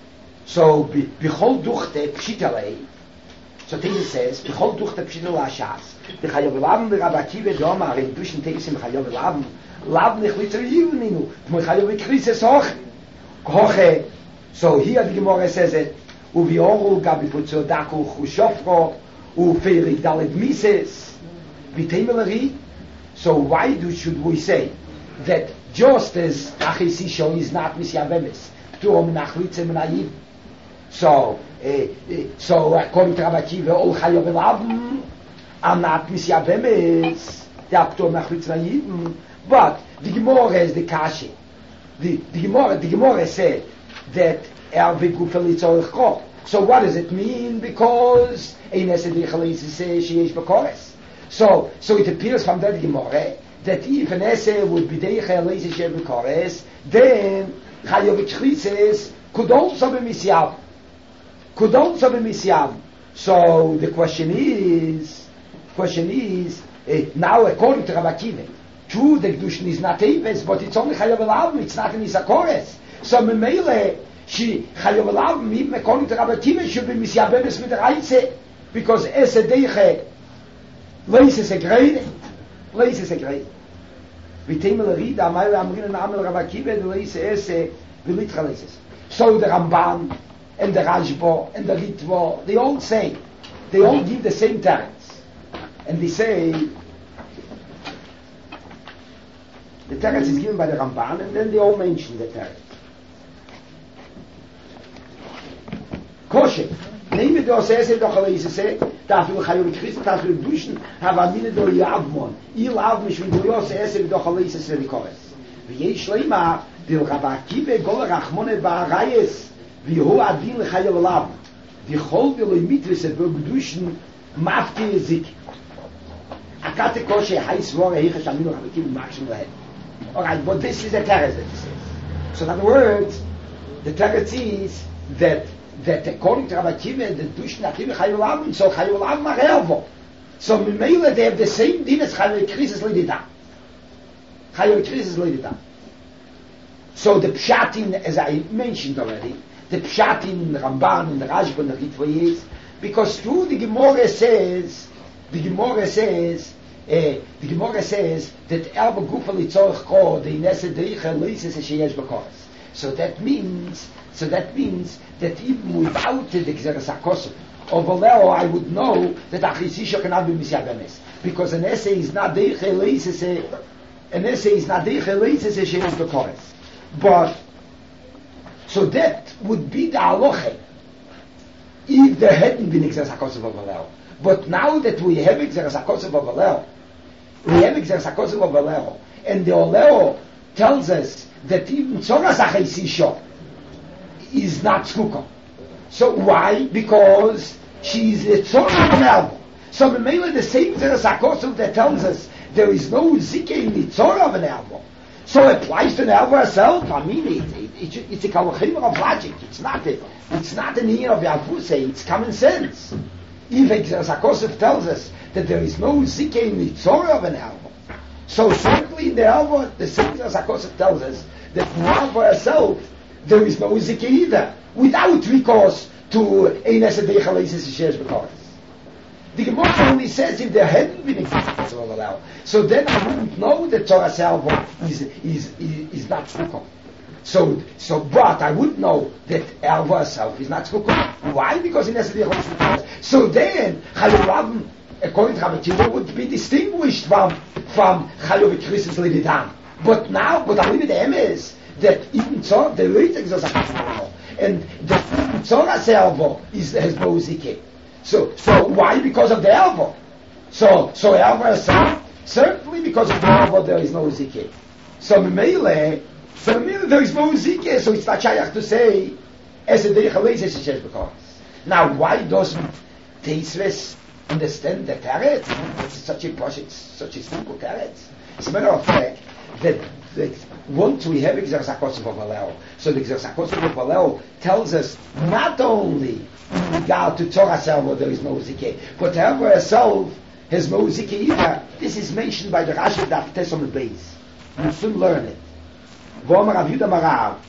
So, Bichol Duchte Pshitale, so Tesis says, Bichol Duchte Pshitale Ashas, the Chayav Elav, the Rabbi Akiva Domar, in Dushin Tesis in Chayav Elav, Lav Nechlitzah Yivninu, the Chayav Krisis Hoch, Hoche, so here the Gemara says it, Uvioru, Gabi Putzo Daku, Chushofro, Uferik Dalet Mises, Vitemeleri. So why do, should we say that just as Achisisho is not Misyavemis, Tuom Nachlitzah Menayiv? So, uh, uh, so according to Rabbi Akiva, all Chayav Elav are not Misyavemis, they are Tuom Nachlitzah Menayiv. But the Gemara is the Kashi. The, the Gemara, the Gemara said that Er V'Gufel Yitzorich Kol. So what does it mean? Because Ein Esed Yichaleis says Sheyesh B'Kores. So, so it appears from that Gemara that if an essay would be Deichaleis Sheyesh B'Kores, then Chayav Yichlises could also be Misyav. Could also be Misyav. So the question is, question is uh, now according to Rabbi Akiva, true, the Kedushin is not Eves, but it's only Chayav Elav, it's not in Isakores. So Memele, she Chayav Elav, even according to Rabbi Akiva, should be Misyabenes with the Reise, because Ese Deiche, Leise Segrede, Leise Segrede. Vitemel Rida, Amayla Amrin and Amel Rabbi Akiva, the Leise Ese, Vilitra Leises. So the Ramban, and the Rashba, and the Ritva, they all say, they all give the same terms. And they say, the teretz is given by the Ramban, and then they all mention the teretz. Kosher. Nehme do Ese doch Leise se, dafür Chayav Christ, dafür Duschen, aber mine do Yavmon. Il Av mich mit do Ese doch Leise se Nikores. Wie ich Schleima, der Rabbi Akiva Gol Rachmone Ba'arayes, wie ho Adin Chayav Elav. Die Chol will in Mitres et Duschen Mafke Zik. Akate Kosher heiß war hier Shamino Rabbi Akiva Machshim Lehed. Alright, but this is the teretz that he says. So in other words, the teretz is that that according to Rabbi Akiva, the Dushn Akiva Chayav Elav, so Chayav Elav Marelvo. So Mimela they have the same din as Chayav Krisis Lidida. Chayav Krisis Lidida. So the Pshatin, as I mentioned already, the Pshatin, Ramban, and the Rashba, and the Ritva is, because through the Gemara says, the Gemara says, Uh, the Gemara says that Erba Gufel Yitzorich Kol, the Inesed Deicha Leises Sheyesh B'Kores. So that means, so that means that even without the Gzeres HaKosov of Oleo, I would know that Achisisha cannot be Misyabemes, because an essay is not Deicha Leises, an essay is not Deicha Leises Sheyesh B'Kores. But so that would be the halacha if there hadn't been Gzeres HaKosov of Oleo. But now that we have Gzeres HaKosov of Oleo, we have Gzeres HaKosov of Oleo, and the Oleo tells us that even Tzoras HaChaisisho is not Tzkuka. So why? Because she is a Tzorah of an Elvo. So Memela the same Gzeres HaKosov that tells us there is no Zike in the Tzorah of an Elvo. So it applies to an Elvo herself. I mean, it, it, it, it's a kalachim of logic. It's not a, it's not an ear of Yavuse. It's common sense. If Gzeres HaKosov tells us that there is no Zike in the Tzorah of an Elvo, so certainly in the Elvo, the same Gzeres HaKosov tells us that in Elvo herself, there is no Zike either, without recourse to Ein Esed Deicha Leises Sheyesh B'Kores. The Gemara only says if there hadn't been a Gzeres HaKosov of Elvo, so then I wouldn't know that Torah Elvo is, is, is, is not Tzkuka. So, so, but I would know that Elva herself is not Tzkuka. Why? Because in Esed Deicha Leises B'Kores. So then, Chayav Elav, according to Rabbi Akiva, would be distinguished from from Chayav Krisis Lididam. But now, but I leave it to him is that even so, the later Gzeres HaKosov, and the Tzorah Elvo is has no Zike. So, so why? Because of the Elvo. So, so Elvo herself, certainly because of the Elvo there is no Zike. So Memele, so Memele there is no Zike. So it's not shayach to say Esed Deicha Leises Sheyesh B'Kores. Now, why doesn't Teisves understand the teretz? It's such a it's such a simple teretz. As a matter of fact, that, that once we have Gzeres HaKosov of Oleo, so the Gzeres HaKosov of Oleo tells us not only in regard to Torah Elvo there is no Zike, but Elvo herself has no Zike either. This is mentioned by the Rashi Daf Tes on the base. You soon learn it. V'omer Rav Yudah Marav,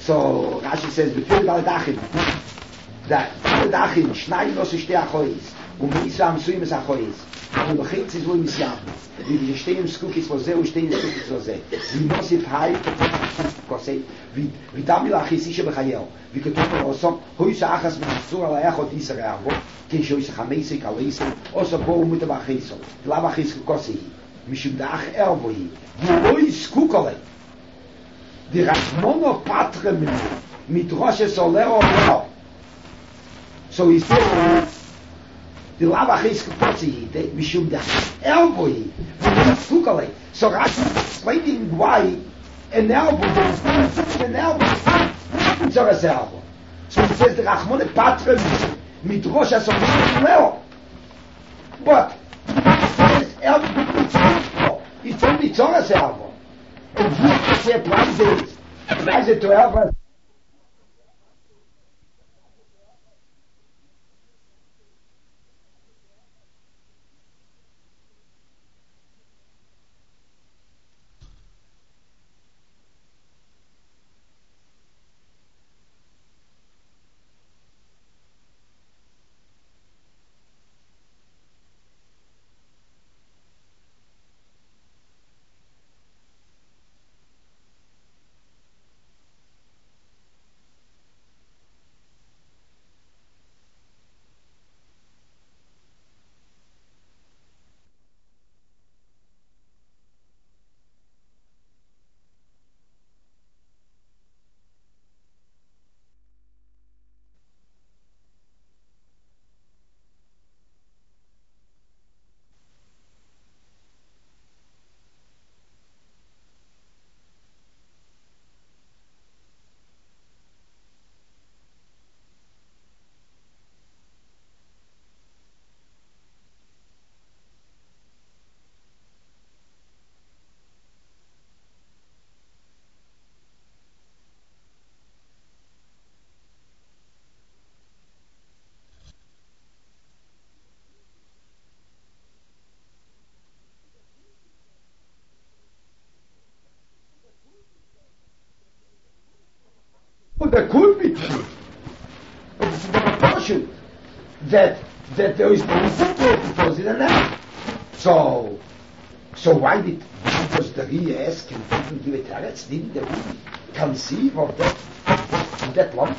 So Rashi says, before the Dachim, that the Dachim, Shnai no se shte achois, und Misa am Suim es achois, und the Chetz is wo im Siam, wie wir stehen im Skukis wo ze, und stehen im Skukis wo ze, wie Nosif Hai, Kosei, wie Damil Achis Ishe Bechayel, wie Ketupel Osom, hoi se Achas mit Azur ala Echot Isar Erbo, ken shoi se Chameisik Aleisik, Oso Bo Mutam Achiso, Lav Achis Kosei, Mishum da Ach Erbo hi, wo hoi Skukole, die Rachmono Patre mit, mit Rosh Solero Leo, so is there the lava is kotzi the mishum da elbow tukale so Rashi explaining why an elbow an elbow so a elbow so it says the Rachmone Patre mit Rosh Solero but this elbow it's only Torah's elbow and who say applies it applies it to elbow. There could be true. It's the proportion that that there is because in an So so why did because the Rie ask and didn't give it Teretz, didn't the Rie conceive of that of that lump?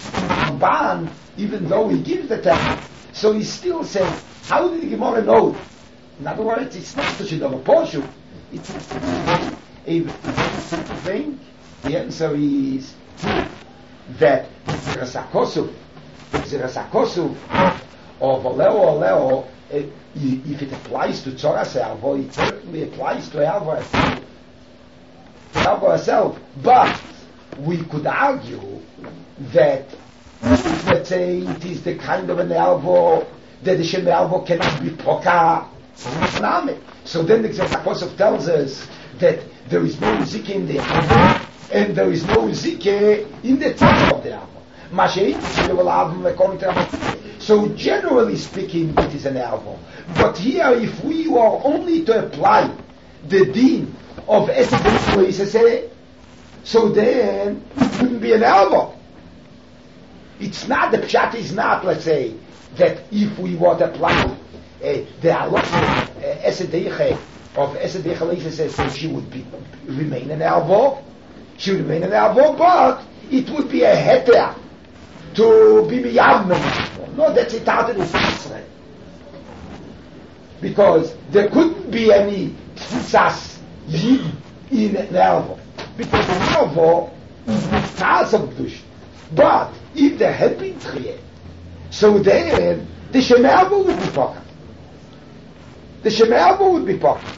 Ban, even though he gives the Teretz, so he still says, how did the Gemara know? In other words, it's not such a portion. It's a thing. The answer is that Zerasakosu, Zerasakosu, or Voleo or Leo, if it applies to Tzora Servo, it certainly applies to Elvo herself. To Elvo herself. But we could argue that, let's say, it is the kind of an Elvo that the Shem Elvo cannot be Poka. So then the Zerasakosu tells us that there is no Zike in the Elvo, and there is no Zike in the top of the Elvo. So generally speaking, it is an Elvo. But here, if we were only to apply the Din of Esed, so then it wouldn't be an Elvo. It's not, the Pshat is not, let's say, that if we were to apply uh, the Halach Esed of Esed says she would be, remain an Elvo, she would remain an Elvo, but it would be a heter to be miyavmen. No, that's it out of the because there couldn't be any tfusas yid in an Elvo. Because an Elvo is not of Gdush. But if there had been Triye, so then the Shem Elvo would be poker. The Shem Elvo would be poker.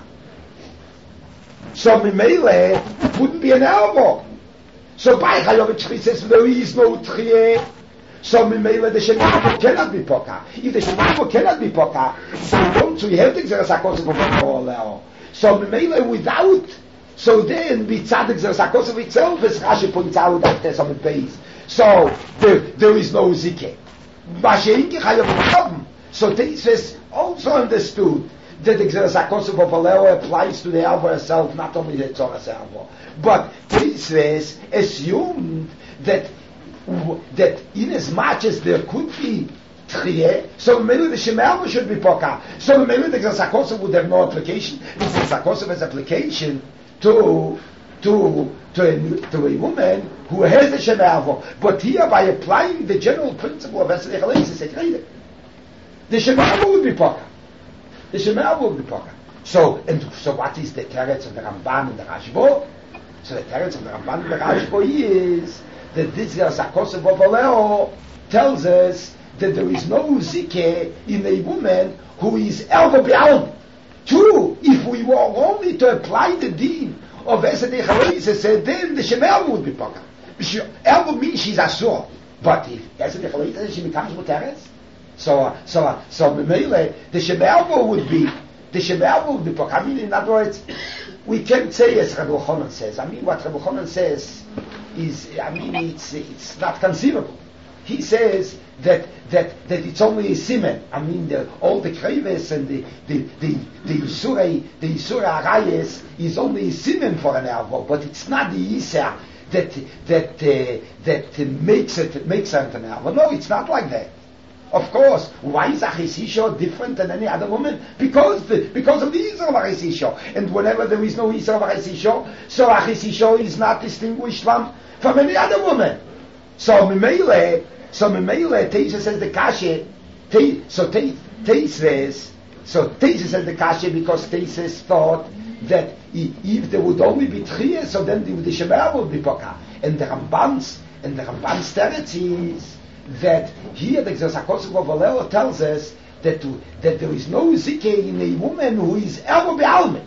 So Mimele, it wouldn't be an Elvo. So by Chayovitzchi says there is no Triye. So Mimele, the Shem Elvo cannot be poker. If the Shem Elvo cannot be poker, so don't we have to Xerasakos of Poker. So Mimele without, so then Bitzadik Xerasakos of itself, as Rashi points out that there's some base. So there, there is no Zike. So this is also understood that the Xerosakosu of Valeo applies to the Alva herself, not only the Tzoras Alva. But Teisves assumed that that in as much as there could be Tchie, so maybe the Shemelva should be Poka. So maybe the Xerosakosu would have no application. The Xerosakosu has application to to to a, to a woman who has the Shemelva. But here, by applying the general principle of Esed Echalei, the Shemelva would be Poka. The Shemelva would be Poka. So, and so what is the teretz of the Ramban and the Rashbo? So the teretz of the Ramban and the Rashbo is that this Sakos of Ovaleo tells us that there is no zike in a woman who is elva b'alm. True, if we were only to apply the deen of Esed Echalei, then the Shemelva would be Poka. Elva means she's asur. But if Esed Echalei, she becomes Muteres. So, so, so, Memele, the Shemelva would be, the Shemelva would be Poka. I mean, in other words, we can't say as Rabbi Chonon says. I mean, what Rabbi Chonon says is, I mean, it's, it's not conceivable. He says that, that, that it's only a simen. I mean, the, all the kreves and the, the, the, the Yisura, the Yisura Arayes is only a simen for an Ervo, but it's not the Yisra that, that, uh, that uh, makes it, makes it an Ervo. No, it's not like that. Of course, why is Achisisho different than any other woman? Because the, because of the Yisra of Achisisho. And whenever there is no Yisra of Achisisho, so Achisisho is not distinguished from, from any other woman. So Mimele, so Mimele, Teisha says the Kashe, te, so te, Teisves, so Teisha says the Kashe because Teisves thought that if there would only be three, so then the, the Shemer would be Poka. And the Ramban's, and the Ramban's teretz is that here the Xerosakosu of Valeo tells us that, to, that there is no zike in a woman who is elvo be'alme.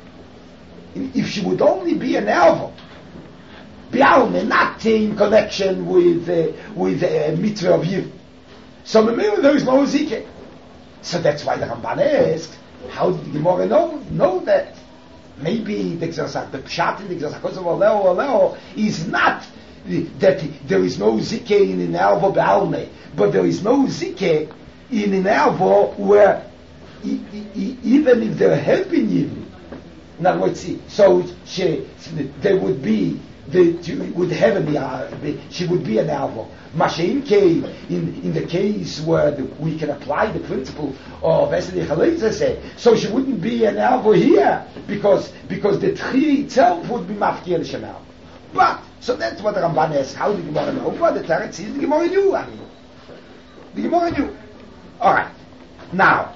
If she would only be an elvo be'alme, not in connection with uh, with a uh, mitzvah of Yid. So there is no zike. So that's why the Ramban asked, how did the Gemara know know that? Maybe the Xerosakosu, the Pshat in the Xerosakosu of Valeo Valeo is not that there is no zike in an elvo be'alme, but there is no zike in an elvo where e- e- even if there have been yidden, in other words, so she, there would be, the, she would have an, she would be an elvo. Masha'inke, in in the case where the, we can apply the principle of Esed Echalei, so she wouldn't be an elvo here because because the tree itself would be mafkir l'shemer. But so that's what the Ramban asks. How did the Gemara know? What the Teretz is, the Gemara knew. I mean, the Gemara knew. All right. Now,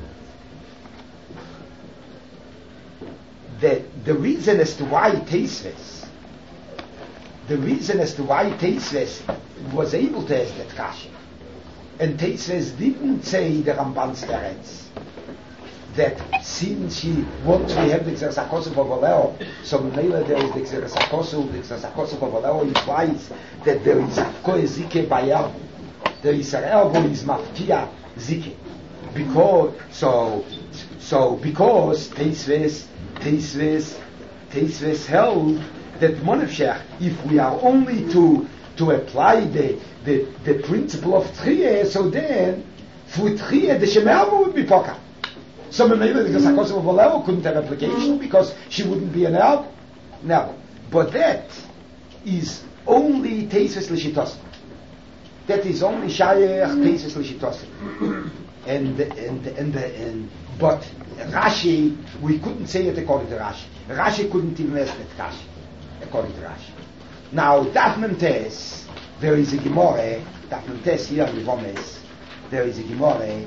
the the reason as to why Teisves, the reason as to why Teisves was able to ask that kasha, and Teisves didn't say the Ramban's Teretz, that since she, once we have the Xerosakosu of Valeo, so maybe there is the Xerosakosu, the Xerosakosu of Valeo implies that there is a koe zike by elbow. There is an elbow is mafkia zike. Because, so, so, because Teisves, Teisves, Teisves held that Monefshech, if we are only to, to apply the, the, the principle of Triye, so then, for Triye, the Shemelva would be Poka. So maybe the Xerosakosu of Valeo couldn't have application because she wouldn't be an elf. No, but that is only Teisves l'shitosim. That is only Shayach Teisves l'shitosim. And and and and but Rashi, we couldn't say it according to Rashi. Rashi couldn't even ask that Rashi according to Rashi. Now Daf Tes, there is a Gemara. Daf Tes here in Vomes, there is a Gemara.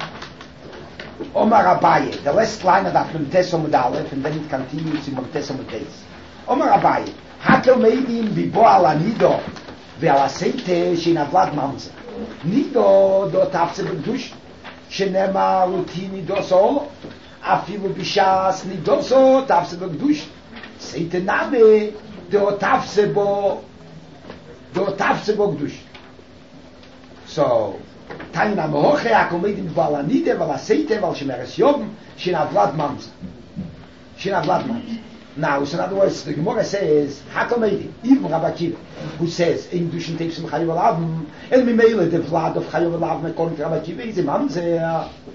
Omar Abaye, the last line of that Memtes Omud Aleph, and then it continues in Memtes Omud Beis. Omar Abaye, Hakel Meidim Bibo Ala Nido, Ve'ala Seite Shinavlad Mamza. Nido do Tafse B'Gdush, Shenema Ruti Nido Solo, Afilu Bishas Nido So Tafse B'Gdush, Seite Name do Tafse Bo, do Tafse B'Gdush. So, Taina Mohoche, Akomedim Valanide, Valaseite, Valshemeres Yom, Shinavlad Mamza. Shinavlad Mamza. Now, so in other words, the Gemara says, Hakomedim, even Rabbi Akiva, who says, in Dushin Tepsim Chayu Alavim, and Mimele, the Vlad of Chayu Alavim, according to Rabbi Akiva, is a Mamza.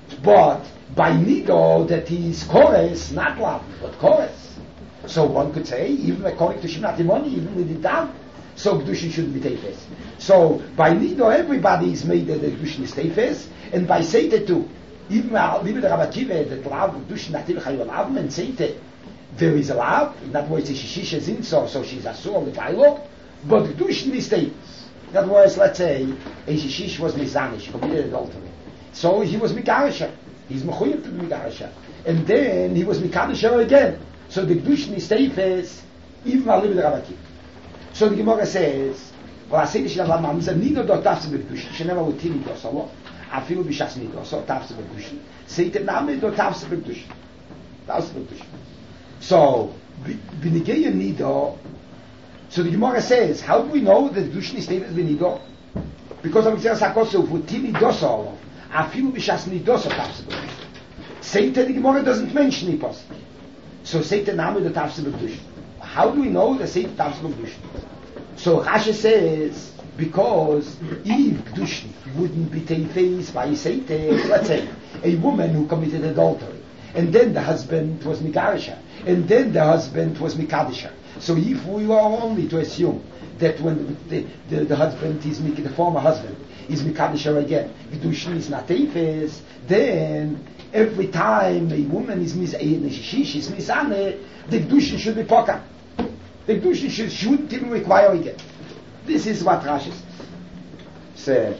But by Nido, that is Kores, not love, but Kores. So one could say, even according to Shimon Atimoni, even with the Dam, so Kedushin shouldn't be Teifes. So by Nido, everybody is made that the Kedushin is Teifes, and by Seite too. Even Liebe der Rabbakive, that love Kedushin Nativ Chayu Love, and Seite, there is a love, in other words, she is in so, so she's a soul, the Bailo, but Kedushin is Teifes. In other words, let's say, a Shishish was Mizanish, committed adultery. So he was Mikarisha. He's Mechoyev to Mikarisha. And then he was Mikarisha again. So the Kedushin is Teifes, even a little bit Rabbakiv. So the Gemara says, well, I say this in the Mamza, Nido do Tafse B'Kedushin, she never would Tini do Solo, Afilu B'Shas Nido, so Tafse B'Kedushin. Say it Name do Tafse B'Kedushin. Tafse B'Kedushin. So, B'Nigeya Nido, so the Gemara says, how do we know that Kedushin is Teifes B'Nido? Because of Mitzvah Sakosov, with Tini do Solo, Afilu B'Shas Nido, so Tafse B'Kedushin. Say it, the Gemara doesn't mention it possibly. So say the name of the Tafse B'Kedushin. How do we know the say the Tafse B'Kedushin? So Rashi says, because if Kedushin wouldn't be Teifes by Seite, let's say, a woman who committed adultery, and then the husband was Mikarisha, and then the husband was Mikadisha. So if we were only to assume that when the, the, the husband is, the former husband, is Mikadisha again, Kedushin is not Teifes, then every time a woman is mis- a Shishish is Mizane, the Kedushin should be Poka. The Kedushin should, shouldn't even require again. This is what Rashi says.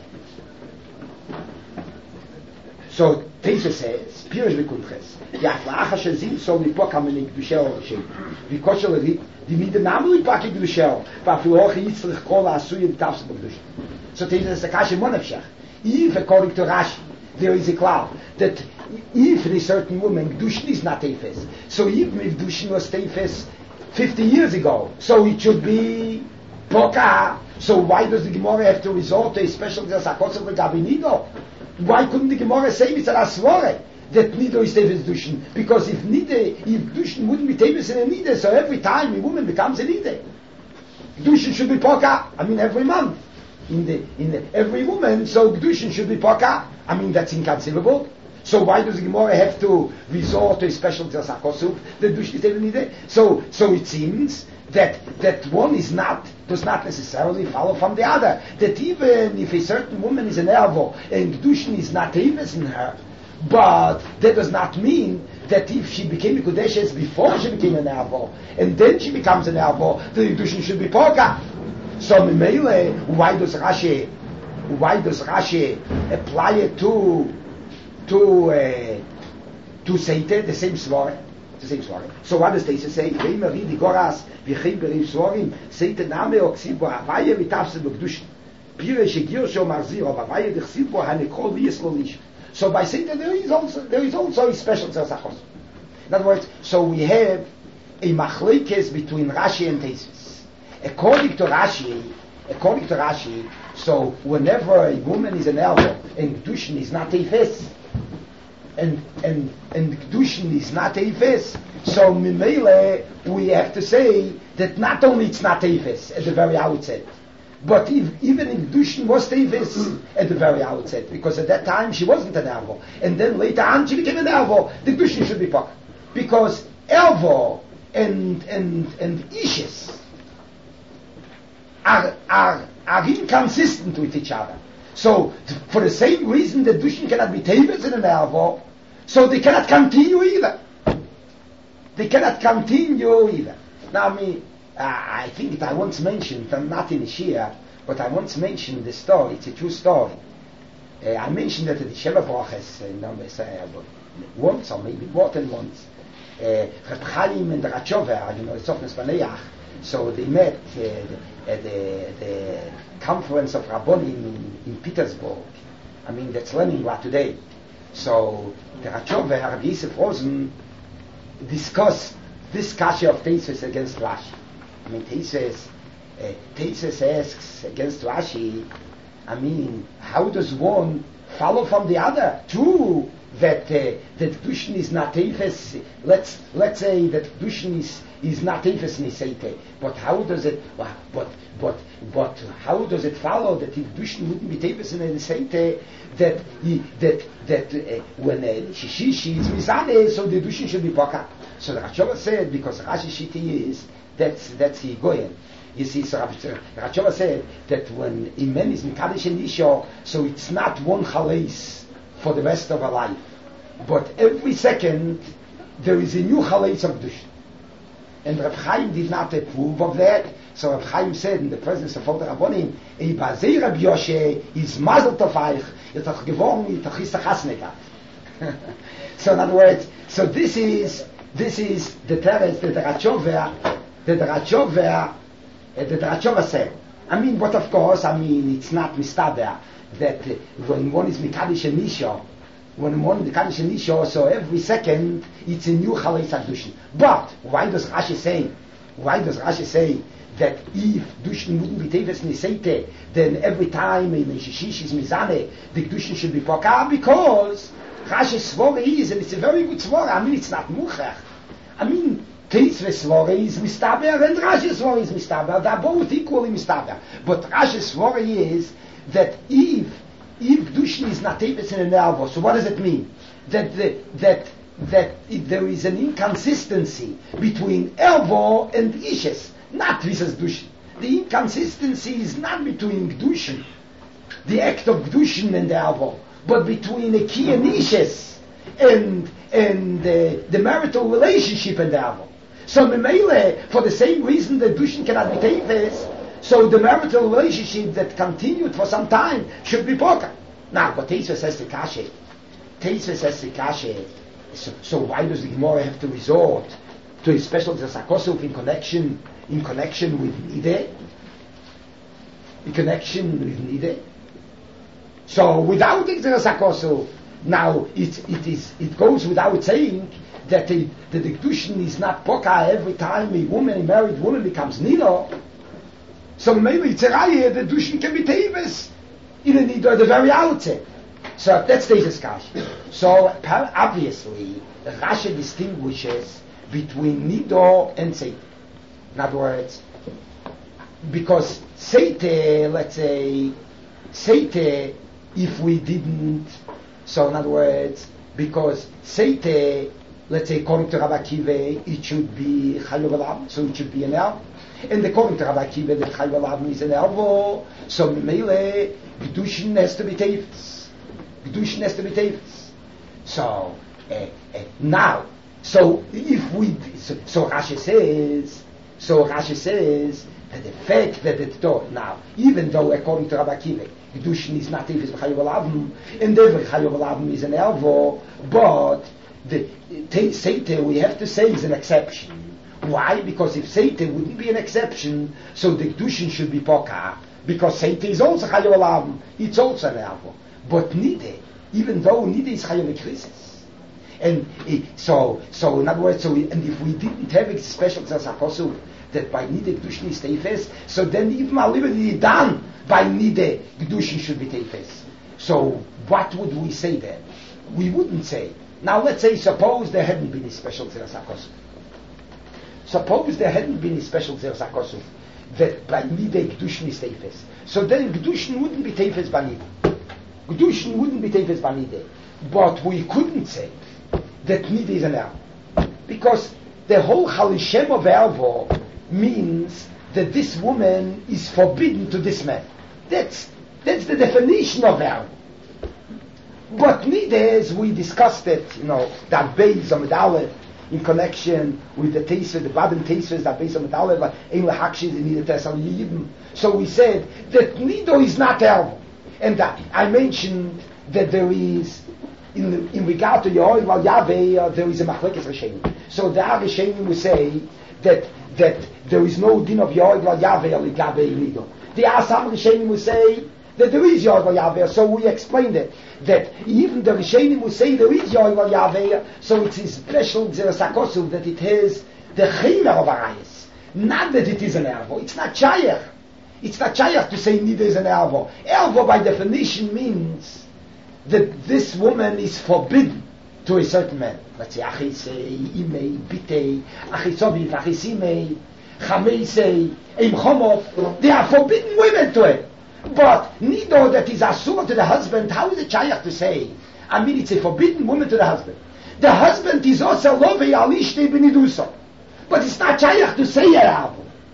So, Teisa says, Pirish V'Kunches, Ya'afla'acha shezin so Mipoka Mene Kedushel Hashem, V'Koshel Erit, D'mide Namu Mipaki Kedushel, V'Afilochi Yitzrich Kol Ha'asuy T'Tafse B'Kedushin. So Teisa says, Akashi Monefshach, if according to Rashi, there is a cloud that if a certain woman Kedushin is not Teifes, so even if Kedushin was Teifes fifty years ago, so it should be Poka. So why does the Gemara have to resort to a special Sakosov Gabi Nido? Why couldn't the Gemara say it's a Asvore that Nido is Teifes Kedushin? Because if Nide, if Kedushin wouldn't be Teifes in a Nide, so every time a woman becomes a Nide, Kedushin should be Poka. I mean every month. In the in the, every woman, so Kedushin should be Poka. I mean that's inconceivable. So why does the Gemara have to resort to a special Tzasakosuf? The Kedushin is Teifes. So so it seems that that one is not does not necessarily follow from the other. That even if a certain woman is an Ervo and Kedushin is not Teifes in her, but that does not mean that if she became a Kodeshes before she became an Ervo and then she becomes an Ervo, the Kedushin should be Poka. So Mimele, why does Rashi, why does Rashi apply it to to uh, to Seite, the same svara, the same svara? So what does Teisa say? Veimer di Goras v'chein beriv svorim Seite name oksibo Havaye v'tafse b'Kedushin Pire shegir shel marzir of Havaye d'chsibo hanekol v'yeslolish. So by Seite there is also there is also a special tzasachos. In other words, so we have a machlekes between Rashi and Teisa. According to Rashi, according to Rashi, so whenever a woman is an elbow and Kedushin is not Teifes, and and and Kedushin is not Teifes, so Mimele we have to say that not only it's not Teifes at the very outset, but if, even if Kedushin was Teifes at the very outset, because at that time she wasn't an elbow, and then later on she became an elbow, the Kedushin should be Pak, because elbow and and and Ishes Are, are, are inconsistent with each other. So, t- for the same reason that Kedushin cannot be Teifes in an Ervo, so they cannot continue either. They cannot continue either. Now, me, uh, I think that I once mentioned, I'm not in the Shia, but I once mentioned the story, it's a true story. Uh, I mentioned that at the Sheva Broches, uh, numbers, uh, once or maybe more than once, uh, Reb Chaim and Rachover, you know, it's often Spaneach, so they met uh, at the, the conference of Rabbonim in, in Petersburg. I mean, that's Leningrad today. So the Rachover, Rabbi Yosef Rosen, discussed this kasha of Tesis against Rashi. I mean, Tesis, uh, Tesis asks against Rashi, I mean, how does one follow from the other. True that uh, that Kedushin is not Teifes. Let's let's say that Kedushin is is not Teifes Niseite. But how does it? But but but how does it follow that if Kedushin wouldn't be Teifes in Niseite, that he, that that uh, when uh, Shishishi is Mizane, so the Kedushin should be Poka. So the Rachova said, because Rashi Shiti is that's that's the Goyen. You see, so Rachova said that when a man is Mikadosh and Isha, so it's not one Chalais for the rest of her life, but every second there is a new Chalais of Kedushin. And Reb Chaim did not approve of that, so Reb Chaim said in the presence of all the Rabbonim, Ei Bazei Reb Yoshe is Mazel Tov Eich, Yet Ach Gevon, Yet Ach Yisach Hasneka. So in other words, so this is this is the teretz that the Rachova that the Rachova that the Rachova said. I mean, but of course, I mean, it's not mistaber that uh, when one is Mikadosh and Isha, when one is Mikadosh and Isha, so every second it's a new Chalei Dushin. But why does Rashi say? Why does Rashi say that if Dushin wouldn't be Teves Niseite, then every time in Shishish is Mizane, the Dushin should be Poka? Because Rashi Svore is, and it's a very good Svore. I mean, it's not Muchach. I mean, Teisve Svore is Mistaber and Rashi Svore is Mistaber. They are both equally Mistaber. But Rashi Svore is that if if Dushin is not Teves in an elbow, so what does it mean? That the, that that if there is an inconsistency between elbow and Ishes, not Visas Dushin. The inconsistency is not between Dushin, the act of Dushin and the elbow, but between a key and Ishes and and uh, the marital relationship and the elbow. So Memele, for the same reason that Dushin cannot be Teves, so the marital relationship that continued for some time should be Poka. Now, but Teisva says the Kashe. Teisva says the Kashe. So, so why does the Gemara have to resort to a special Zakosov in connection in connection with Nide? In connection with Nide? So without the Zakosov, now it it is it goes without saying that the, that the Kedushin is not Poka every time a woman, a married woman becomes Nido. So maybe it's a raya that Dushin can be Teves in a Nido at the very outset. So that's the discussion. So obviously Rashi distinguishes between Nido and Seite. In other words, because Seite, let's say, Seite, if we didn't, so in other words, because Seite, let's say according to Rabbi Akiva, it should be Chayav Alav, so it should be an elf. And according to Rabbi Akiva, that Chayav Alav is an elvo, so Mele, Gedushin has to be Teifes. Gedushin has to be Teifes. So, uh, uh, now, so if we, so, so Rashi says, so Rashi says, that the fact that it's taught now, even though according to Rabbi Akiva, Gedushin is not Teifes Chayav Alav, and every Chayav Alav is an elvo, but the Seite, we have to say, is an exception. Why? Because if Seite wouldn't be an exception, so the Kedushin should be Poka, because Seite is also Chayav Alav, it's also an elvo. But Nide, even though Nide is Chayav Krisis, and uh, so, so in other words, so we, and if we didn't have a special Zasakosu that by Nide Kedushin is Teifes, so then even our liberty done by Nide Kedushin should be Teifes. So what would we say then? We wouldn't say. Now let's say, suppose there hadn't been a special Zasakosu. Suppose there hadn't been a special Zerzah Kosov that by Nide Kedushin is Teifes. So then Kedushin wouldn't be Teifes by Nide. Kedushin wouldn't be Teifes by Nide. But we couldn't say that Nide is an Ervo. Because the whole Chalishem of Ervo means that this woman is forbidden to this man. That's, that's the definition of Ervo. But Nide, as we discussed it, you know, that base of Medaleh, in connection with the Teisva, the Baden Teisva, that based on Medaleh, but Ein Lehakshid in Nida Tesal Yibim. So we said that Nido is not Ervo. And that I mentioned that there is, in, in regard to Yoel Val Yaveh, uh, there is a Machlekes Rishenim. So the Rishenim will say that that there is no din of Yoel Val Yaveh or Ligabeh Nido. There are some Rishenim will say that there is Yoel Val Yaveh. So we explained it. That even the Rishenim will say there is Yoel Val Yaveh, so it's a special Zeresakosu that it has the Chaymer of Arayis. Not that it is an Ervo. It's not Shayach. It's not Shayach to say Nida is an Ervo. Ervo by definition means that this woman is forbidden to a certain man. Let's say, Achisei, Imei, Bitei, Achisoviv, Achisimei, Chameisei, Eim Chomov. They are forbidden women to it. But Nido that is Asur to the husband, how is it Shayach to say? I mean, it's a forbidden woman to the husband. The husband is also Lovei Alishte Beniduso. But it's not Shayach to say it.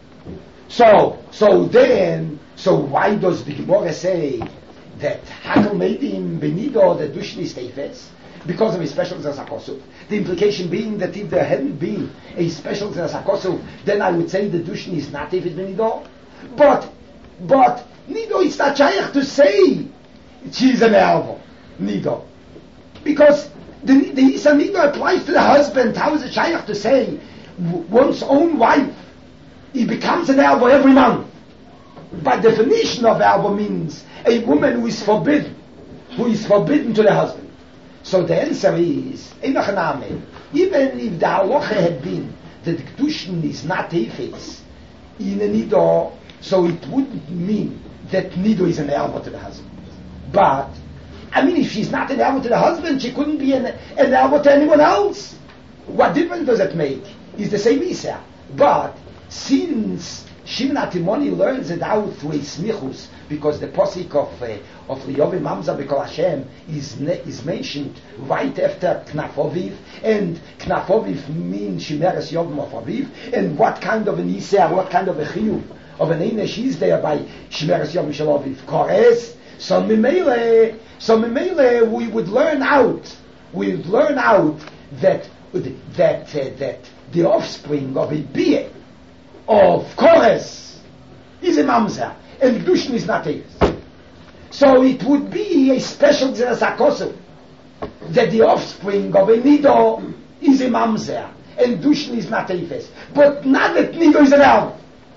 So, so then, so why does the Gemara say that Hakel made him Benido the Dushni Steifes? Because of his special Zasakosu. The implication being that if there hadn't been a special Zasakosu, then I would say the Dushni is not Teifes Benido. But, but, Nido, it's not Shayach to say she's an Elvo. Nido. Because the, the Isa Nido applies to the husband. How is it Shayach to say one's own wife? He becomes an Elvo every month. By definition of Elvo means a woman who is forbidden. Who is forbidden to the husband. So the answer is, even if the halacha had been that Kedushin is not Teifes in a Nido, so it wouldn't mean that Nido is an Elva to the husband. But, I mean, if she's not an Elva to the husband, she couldn't be an, an Elva to anyone else. What difference does it make? It's the same Isa. But, since Shimna Timoni learns it out through a smichus, because the posik of uh, of Liyovi Mamza B'Kol Hashem is ne- is mentioned right after Knafoviv, and Knafoviv means Shimeres Yovim of Aviv, and what kind of an Isa, what kind of a chiyuv of an Einesh is there by Shimeres Yovim Shel Aviv? Kores. So Mimele, so Mimele, we would learn out, we would learn out that that uh, that the offspring of a Bia of Kores is a Mamza, and Dushin is not Teifes. So it would be a special Zerasakosu that the offspring of a Nido is a Mamzer, and Dushin is not Teifes. But not that Nido is an Elva.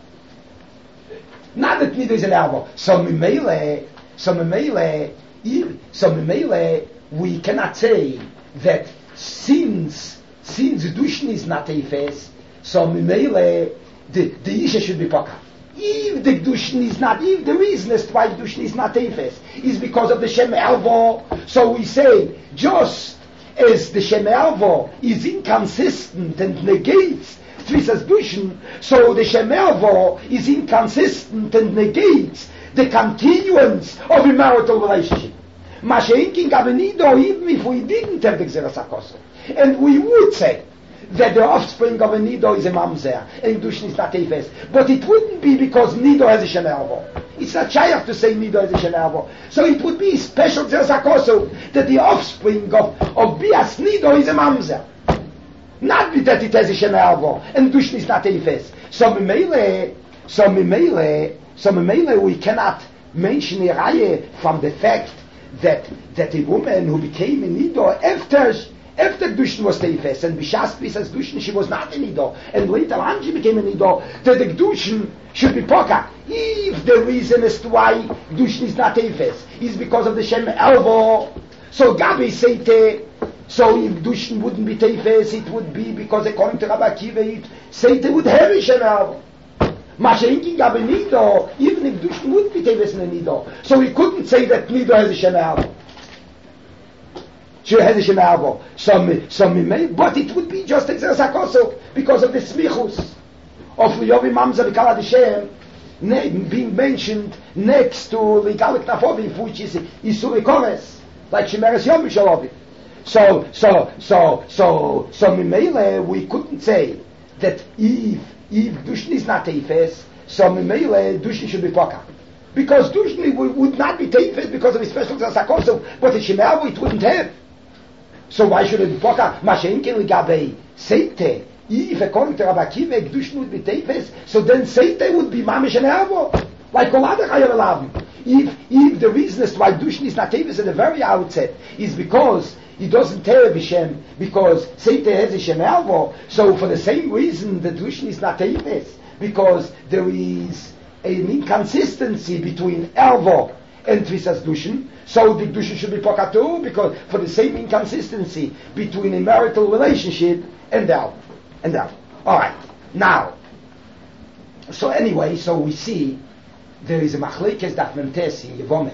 Not that Nido is an Elva. So Mimele, so Mimele, so Mimele, we cannot say that since since Dushin is not Teifes, so Mimele, the, the Isha should be Paka. If the Kedushin is not, if the reason as to why Kedushin is not Teifes is because of the Shem Elvo, so we say, just as the Shem Elvo is inconsistent and negates Tvisas Dushin, so the Shem Elvo is inconsistent and negates the continuance of a marital relationship. Masha'inkin Gavenido, even if we didn't have the Gzeras HaKosel, and we would say that the offspring of a Nido is a Mamzer, and Dushin is not Teifes. But it wouldn't be because Nido has a Shem Elvo. It's not Shayach to say Nido has a Shem Elvo. So it would be special Zerzakosu that the offspring of, of Bias Nido is a Mamzer. Not that it has a Shem Elvo, and Dushin is not Teifes. So Mimele, so Mimele, so Mimele, we cannot mention a Raye from the fact that, that a woman who became a Nido after After Kedushin was Teifes, and Bishas Pisas Kedushin, she was not a Nido, and later on she became a Nido, that the Kedushin should be Poka. If the reason as to why Kedushin is not Teifes is because of the Shem Elvo, so Gabi Seite, so if Kedushin wouldn't be Teifes, it would be because according to Rabbi Akiva, Seite would have a Shem Elvo. Masha'inkin Gabi Nido, even if Kedushin would be Teifes in a Nido, so we couldn't say that Nido has a Shem Elvo. She has a Shem Elvo. Some, some may, but it would be just Exersakoso because of the smichus of Liyovi Mamza B'Kal Hashem being mentioned next to Ligalik Nafoviv, which is Isuri Kores, like Shemeres Yom Shaloviv. So, so, so, so, so Mimele, we couldn't say that if, if Dushin is not Teifes, so Mimele, Dushin should be Poka. Because Dushin would, would not be Teifes because of his special Exersakoso, but the Shem Elvo it wouldn't have. So why should it be Poka? Mashenke Ligabei Seite. If according to Rabbi Akiva, Kedushin would be Teifes, so then Seite would be Mamish and Elvo. Like all other Chayav Elavim. If, if the reason as to why Kedushin is not Teifes at the very outset is because he doesn't have Hashem, because Seite has Hashem Elvo, so for the same reason the Kedushin is not Teifes, because there is an inconsistency between Elvo and Tvisas Dushin, so the Dushin should be Poka too, because for the same inconsistency between a marital relationship and Elvo. And Elvo. Alright, now, so anyway, so we see there is a Machlekes Daf Memtes in Yevomes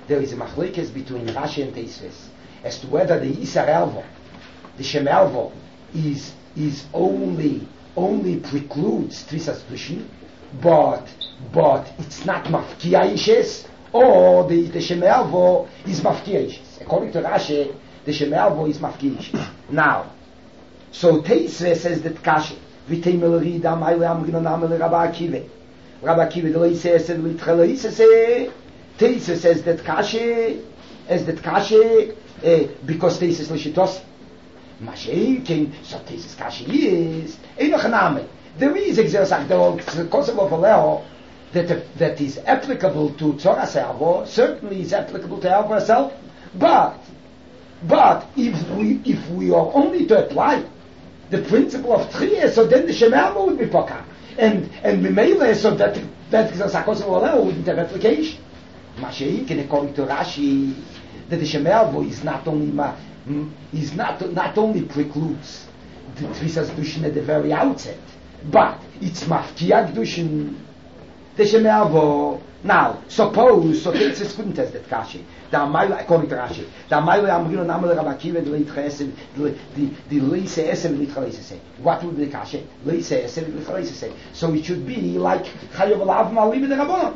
there is a machlekes between Rashi and Tosfos as to whether the Isar Elvo, the Shem Elvo, is is only only precludes Tvisas Dushin, but but it's not Mafkia Ishes, or the the Shem Elvo is Mafkia Ishes. According to Rashi, the Shem Elvo is Mafkia Ishes. Now, so Tosfos says that Kashi v'teimel rida ma'ile amrino namel Rabbi Akiva. Rabbi Akiva the Leise said l'itchel say. Tosfos says that Kashi, as that Kashi, uh, because Tosfos l'shitos. Mashiach, so Tosfos Kashi is enoch name. There is exersach the concept of Aleo that that is applicable to Tzora Servo. Certainly is applicable to Elvo herself, but but if we if we are only to apply the principle of Tchiyah, so then the Shem Elvo would be Poka, and and Mimele, so that that exersach concept of Aleo wouldn't have application. Mashiach, and according to Rashi, that the Shem Elvo is not only ma, is not not only precludes the Tvisas Dushin at the very outset, but it's Mafkia Dushin. The Shem Elvo. Now, suppose so Tosfos couldn't test that Kashi. The Amayla, according to Rashi, the Amayla Amrino Namel Rabbi Akiva the Leit Chesed the the Leise Esem Litchalei say. What would be the Kashi? Leise Esem Litchalei say. So it should be like Chayav Alav Ma'aliv the Rabbanon.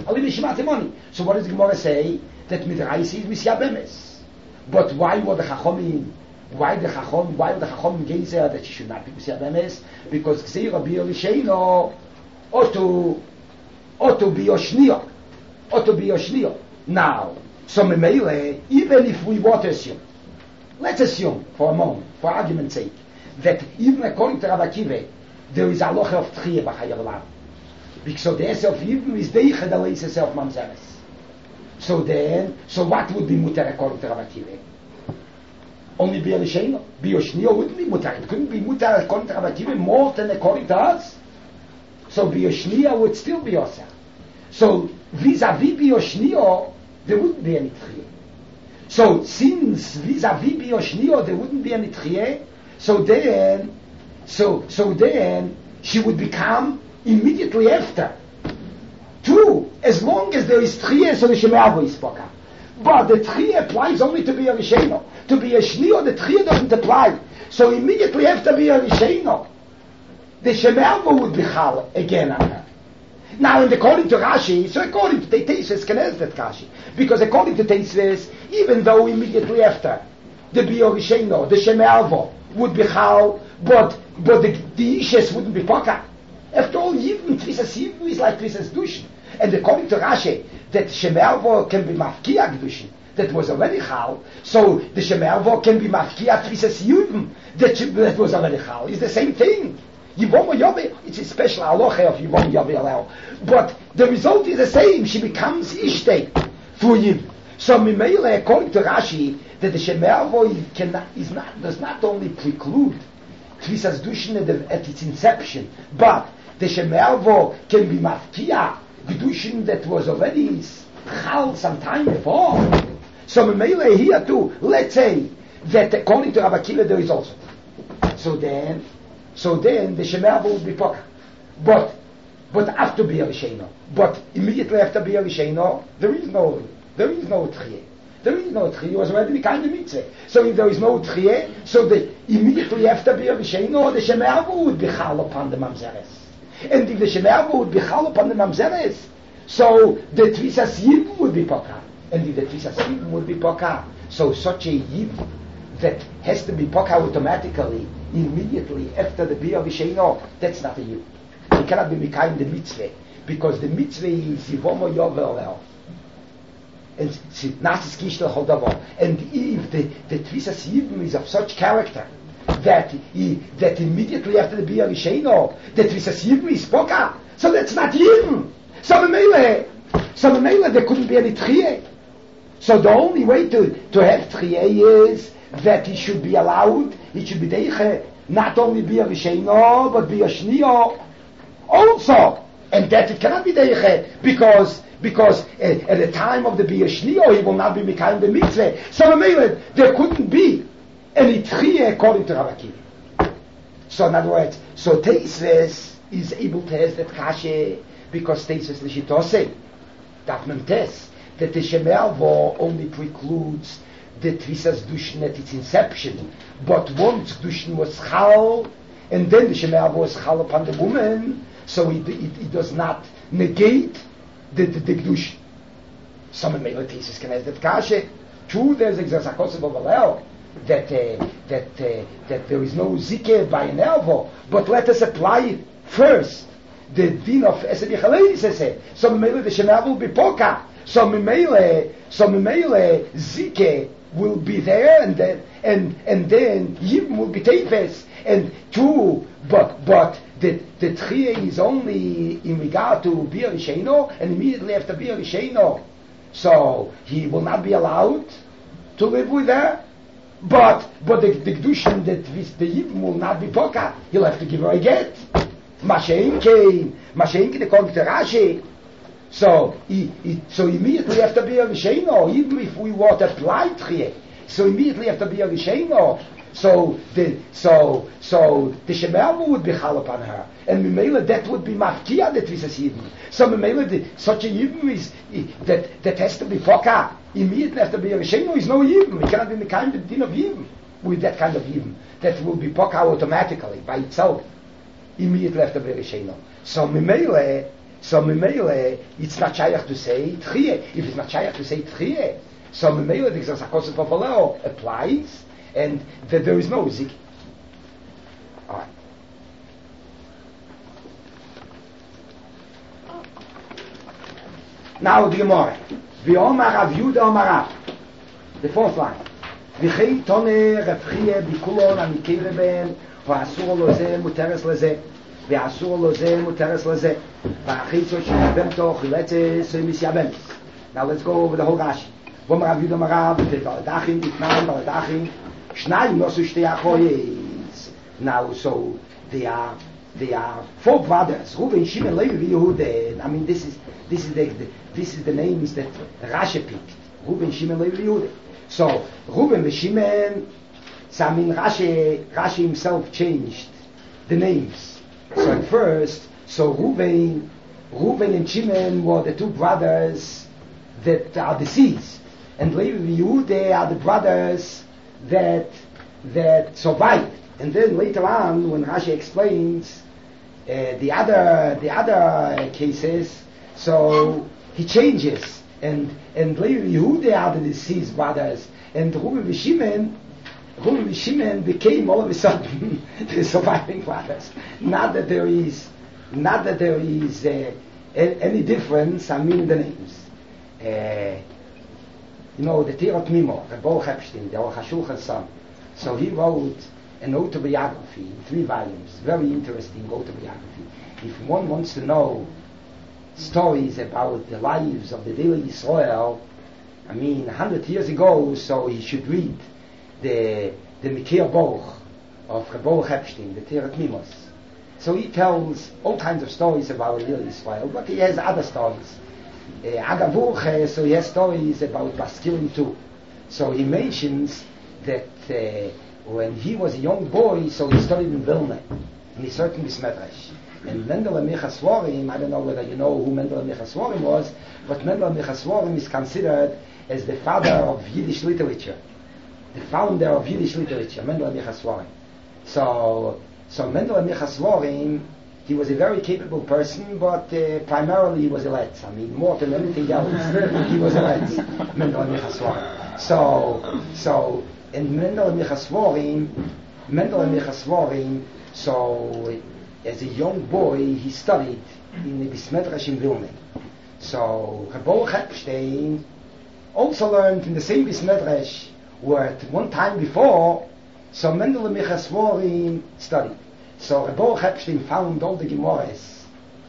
So what does the Gemara say? That Midrash is Misya Bemes. But why were the Chachomim? Why the Chachom? Why the Chachomim Gezer that she should not be Misya Bemes? Because Ksei Rabbi Elisheino Oto Oto Bioshniyo Oto Bioshniyo. Now, so Memele, even if we want to assume, let's assume for a moment, for argument's sake, that even according to Rabbi Akiva, there is a loch of Tchiyah b'Chayav Alav. Because the essence of Yibum is Deicha the Leise of Mamzeres. So then, so what would be mutar according to Rabbi Akiva? Only Bioshniyo. Bioshniyo wouldn't be mutar. It couldn't be mutar according to Rabbi Akiva more than according to us. So Bioshniyo would still be Osir. So vis-a-vis Bioshniyo, there wouldn't be any Tchiyah. So since vis-a-vis Bioshniyo there wouldn't be any Tchiyah, so then, so so then she would become immediately after. True, as long as there is Tchiyah, so the Shem Elvo is Poka. But the Tchiyah applies only to be a Risheno. To be a Shnio, the Tchiyah doesn't apply. So immediately after be a Risheno, the Shem Elvo would be Chal again on her. Now, and according to Rashi, so according to Tosfos can answer that Rashi, because according to Tosfos, even though immediately after the be a Risheno, the Shem Elvo would be Chal, but but the, the Ishes wouldn't be Poka. After all, even Tvisas Yibum is like Tvisas Dushin. And according to Rashi, that Shem Elvo can be Mafkia Dushin, that was already Chal, so the Shem Elvo can be Mafkia Tvisas Yibum, that, that was already Chal. It's the same thing. Yivom Yobe, it's a special halacha of Yivom Yobe Alel. But the result is the same. She becomes Ishtei for Yibum. So Mimele, according to Rashi, that the Shem Elvo cannot, is not, does not only preclude Tvisas Dushin at, the, at its inception, but the Shem Elvo can be Mafkia Gdushin that was already Chal some time before. So Mimele here too, let's say that according to Rabbi Akiva there is also. So then, so then the Shem Elvo would be Poka. But, but after Bia Risheno, but immediately after Bia Risheno, there is no, there is no Tchiyah. There is no Tchiyah, it was already kind of mitzvah. So if there is no Tchiyah, so the, immediately after Bia Risheno, the Shem Elvo would be Chal upon the Mamzeres. And if the Shem Elvo would be Chal upon the Mamzeres, so the Tvisas Yibum would be Poka. And if the Tvisas Yibum would be Poka, so such a Yibum that has to be Poka automatically, immediately after the Bia Risheno, that's not a Yibum. It cannot be Mikayim the mitzvah, because the mitzvah is Yivomo Yovel. And and if the, the Tvisas Yibum is of such character that he, that immediately after the Bia Risheno, the Tvisas Yibum is Poka, so that's not Yibum. So Memele, so Memele, there couldn't be any Tchiyah. So the only way to, to have Tchiyah is that he should be allowed, he should be Deiche, not only Bia Risheno, but Bia Shnio also. And that it cannot be Deiche, because because uh, at the time of the Bia Shnio, he will not be Mikayim the mitzvah. So Memele, there couldn't be any Tchiyah according to Rabbi Akiva. So in other words, so Tosfos is able to have that Kashe, because Tosfos l'shitose, that mentes, that the Shemervo only precludes the Tvisas Dushin at its inception, but once Dushin was Chal, and then the Shemervo was Chal upon the woman, so it, it, it does not negate the, the, the Dushin. Some Melatesis can have that Kashe. True, there's Exasakosev of Aleo, that, uh, that, uh, that there is no Zike by an Elvo, but let us apply it first. The din of Esed Yechalei says, so Mele the Shemervo will be Poka, so Mele, so Mele Zike will be there, and then and and then Yibum will be Tefes, and two, but but the the Tchie is only in regard to Bir Risheno, and immediately after Bir Risheno, so he will not be allowed to live with her. But but the the Kedushin that the Yibum will not be Poka, he'll have to give her a get. Masheinke, Masheinke, according to Rashi. So, he, he, so immediately after Bir Risheno, even if we want to apply Tchie, so immediately after Bir Risheno, so the so so the Shemervo would be Chal upon her, and Mimela that would be Mafkia that we say Yidden. So Mimela such a Yidden is that that has to be Poka immediately after Bir Risheno is no Yidden. We cannot be the kind of din of Yidden with that kind of Yidden that will be Poka automatically by itself immediately after Bir Risheno. So Mimela. So Mimele, it's not shaykh to say Tchie. If it's not shaykh to say Tchie, so Mimele, the Exasakosev Popoleo applies, and that there is no Zik. Alright. Now the Gemara. V'omar Rav Yehuda Omar Rav. The fourth line. V'chei tone Rav Chie b'kulon amikere ben, v'asur lo ze muteres leze. ואסור לו זה מותרס לזה והחיצות שבם תוך חילצה סמיס יבם. Now let's go over the whole Rashi. Vom Rav Yehuda Marav v'Dachin Ditnan v'Dachin Shnayim nosu shtei achoyes. Now so they are they are four brothers. Reuven, Shimon, Levi, Yehuda. I mean this is this is the, the this is the names that Rashi picked. Reuven, Shimon, Levi, Yehuda. So Reuven and Shimon. So I mean Rashi Rashi himself changed the names. So at first, so Reuven, Reuven and Shimon were the two brothers that are deceased, and Levi and Yehuda are the brothers that that survived. And then later on, when Rashi explains uh, the other the other cases, so he changes, and and Levi and Yehuda are the deceased brothers, and Reuven and Shimon. Reuven and Shimon became all of a sudden the surviving brothers. Not that there is, not that there is uh, any difference. I mean the names. Uh, you know the Tirot Mimo, Rebbe Epstein, the Aruch HaShulchan son. So he wrote an autobiography in three volumes. Very interesting autobiography. If one wants to know stories about the lives of the daily Israel, I mean, a hundred years ago, so he should read the the Mikir Boch of Rebbe Epstein, the Tirot Mimos. So he tells all kinds of stories about Lil Israel, but he has other stories. Uh, Agavuch, uh, so he has stories about Baskilim too. So he mentions that uh, when he was a young boy, so he studied in Vilna, and he certainly is Medrash. And Mendel Michaswarim, I don't know whether you know who Mendel Michaswarim was, but Mendel Michaswarim is considered as the father of Yiddish literature. The founder of Yiddish literature, Mendel Michaswarim. So, so Mendel Michaswarim, he was a very capable person, but uh, primarily he was a letz. I mean, more than anything else, he was a letz. Mendel Michaswarim. So, so, and Mendel Michaswarim, Mendel Michaswarim, so as a young boy, he studied in the Bismedrash in Vilna. So, Rebbe Epstein also learned in the same Bismedrash where at one time before, so Mendel Michaswarim studied. So Rebbe Epstein found all the Gemaras,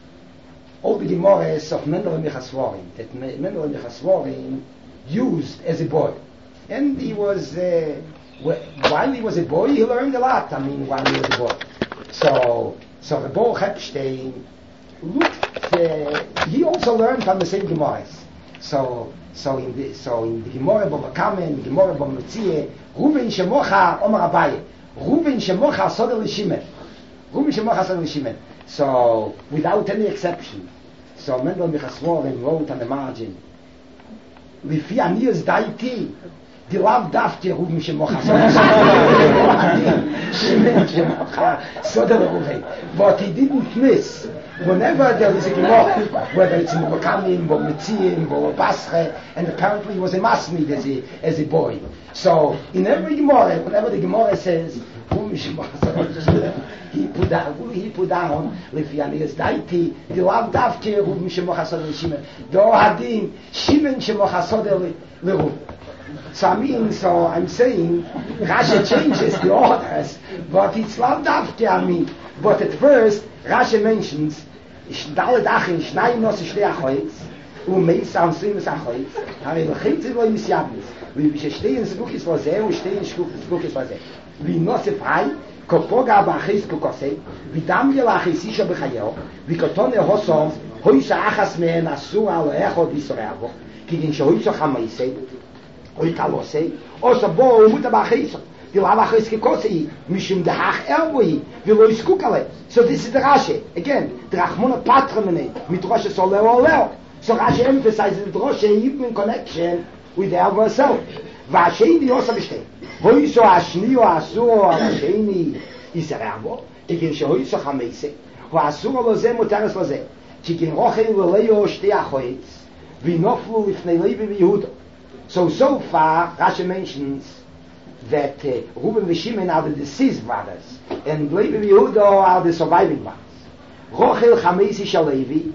all the Gemaras of Mendel Michaswarim, that Mendel Michaswarim used as a boy. And he was, uh, while he was a boy, he learned a lot, I mean, while he was a boy. So, so Rebbe Epstein looked, uh, he also learned from the same Gemaras. So, So in the so in the Gemara Bava Kama, in the Gemara Bava Metzia, Reuven shemocha Omar Abaye, Reuven shemocha Sodel Shimon, Reuven shemocha Sodel Shimon. So without any exception, so Mendel Michaswarim wrote on the margin, לפי אני אז דייתי, die lav dafte rum mich mocha so the movie but he didn't miss whenever there was a gemara whether it's in Makanim or Mitzim or Basra, and apparently he was a masmid as a, as a boy, so in every gemara whenever the gemara says he put down he put down לפי אני אז דייתי die lav dafte rum mich mocha Shimon do hadin Shimon shemocha sodel lerum. So I mean, so I'm saying, Rashi changes the orders, but it's not after I mean. But at first, Rashi mentions, Dalet Achim, Shnai Nos Shnei Achoitz, Umeis Amsim Es Achoitz, Hari Lechitz Lo Yisyamis, Wie Shtei Zbuk Is Vazeh, und Shtei Zbuk Is Vazeh. Wie Nosef Hai, Kopoga Bachis Kukosei, Wie Damgel Achis Isha Bechayeo, Wie Kotone Hosom, Hoisha Achas Mehen Asur Alo Echod Yisrael, Kigin Shoisha Chamaisei, oi kalosei os bo mut ba khis di lava khis ke kosi mishim de hach erwoi vi lo iskukale. So this is the Rashi again, the Rachmona patramene mit Rosh Soleo leo, so Rashi emphasizes the Rosh even in connection with the Elva herself. Va sheini osa bishte hoi so ashni o asu o sheini is ervo igen shoi so khameise va asu lo ze mutares lo ze kigen roche lo leo shte achoitz vi noflu lifnei lebe vi Yehuda. So, so far, Rashi mentions that uh, Reuben and Shimon are the deceased brothers, and Levi and Yehuda are the surviving brothers. Rochel Chameisi shal Levi,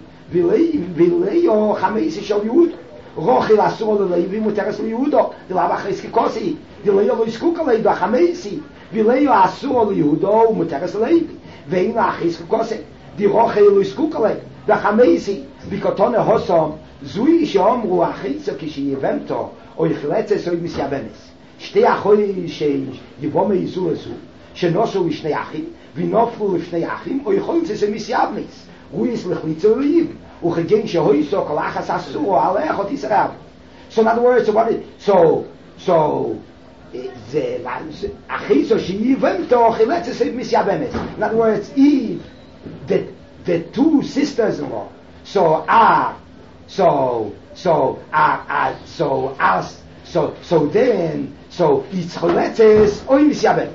Vileo Chameisi shal Yehuda. Rochel Asur Levi, Muteres Yehuda, the Lava Cheski Kosi, Vileo lo Iskuka Levi, Chameisi, Vileo Asur Yehuda, Muteres Levi, Veina Cheski Kosi, the Rochel lo Iskuka Levi, the Chameisi, Bikotone Hosom, Zui Shomru Achitzo Kishiyevemto, או יחלצה סוי מסייבנס שתי אחוי שיבומה יזו לזו שנוסו לשני אחים ונופלו לשני אחים או יחלצה סוי מסייבנס הוא יסלח ליצורים וכגן שהויסו כל אחס אסור על איכות ישראל. So in other words, what it, so so זה אחיסו שיבמתו חילצה סוי מסייבנס. In other words, Eve, the, the two sisters-in-law, so are so so uh, uh, so as so so then so it's choletes oy misyaben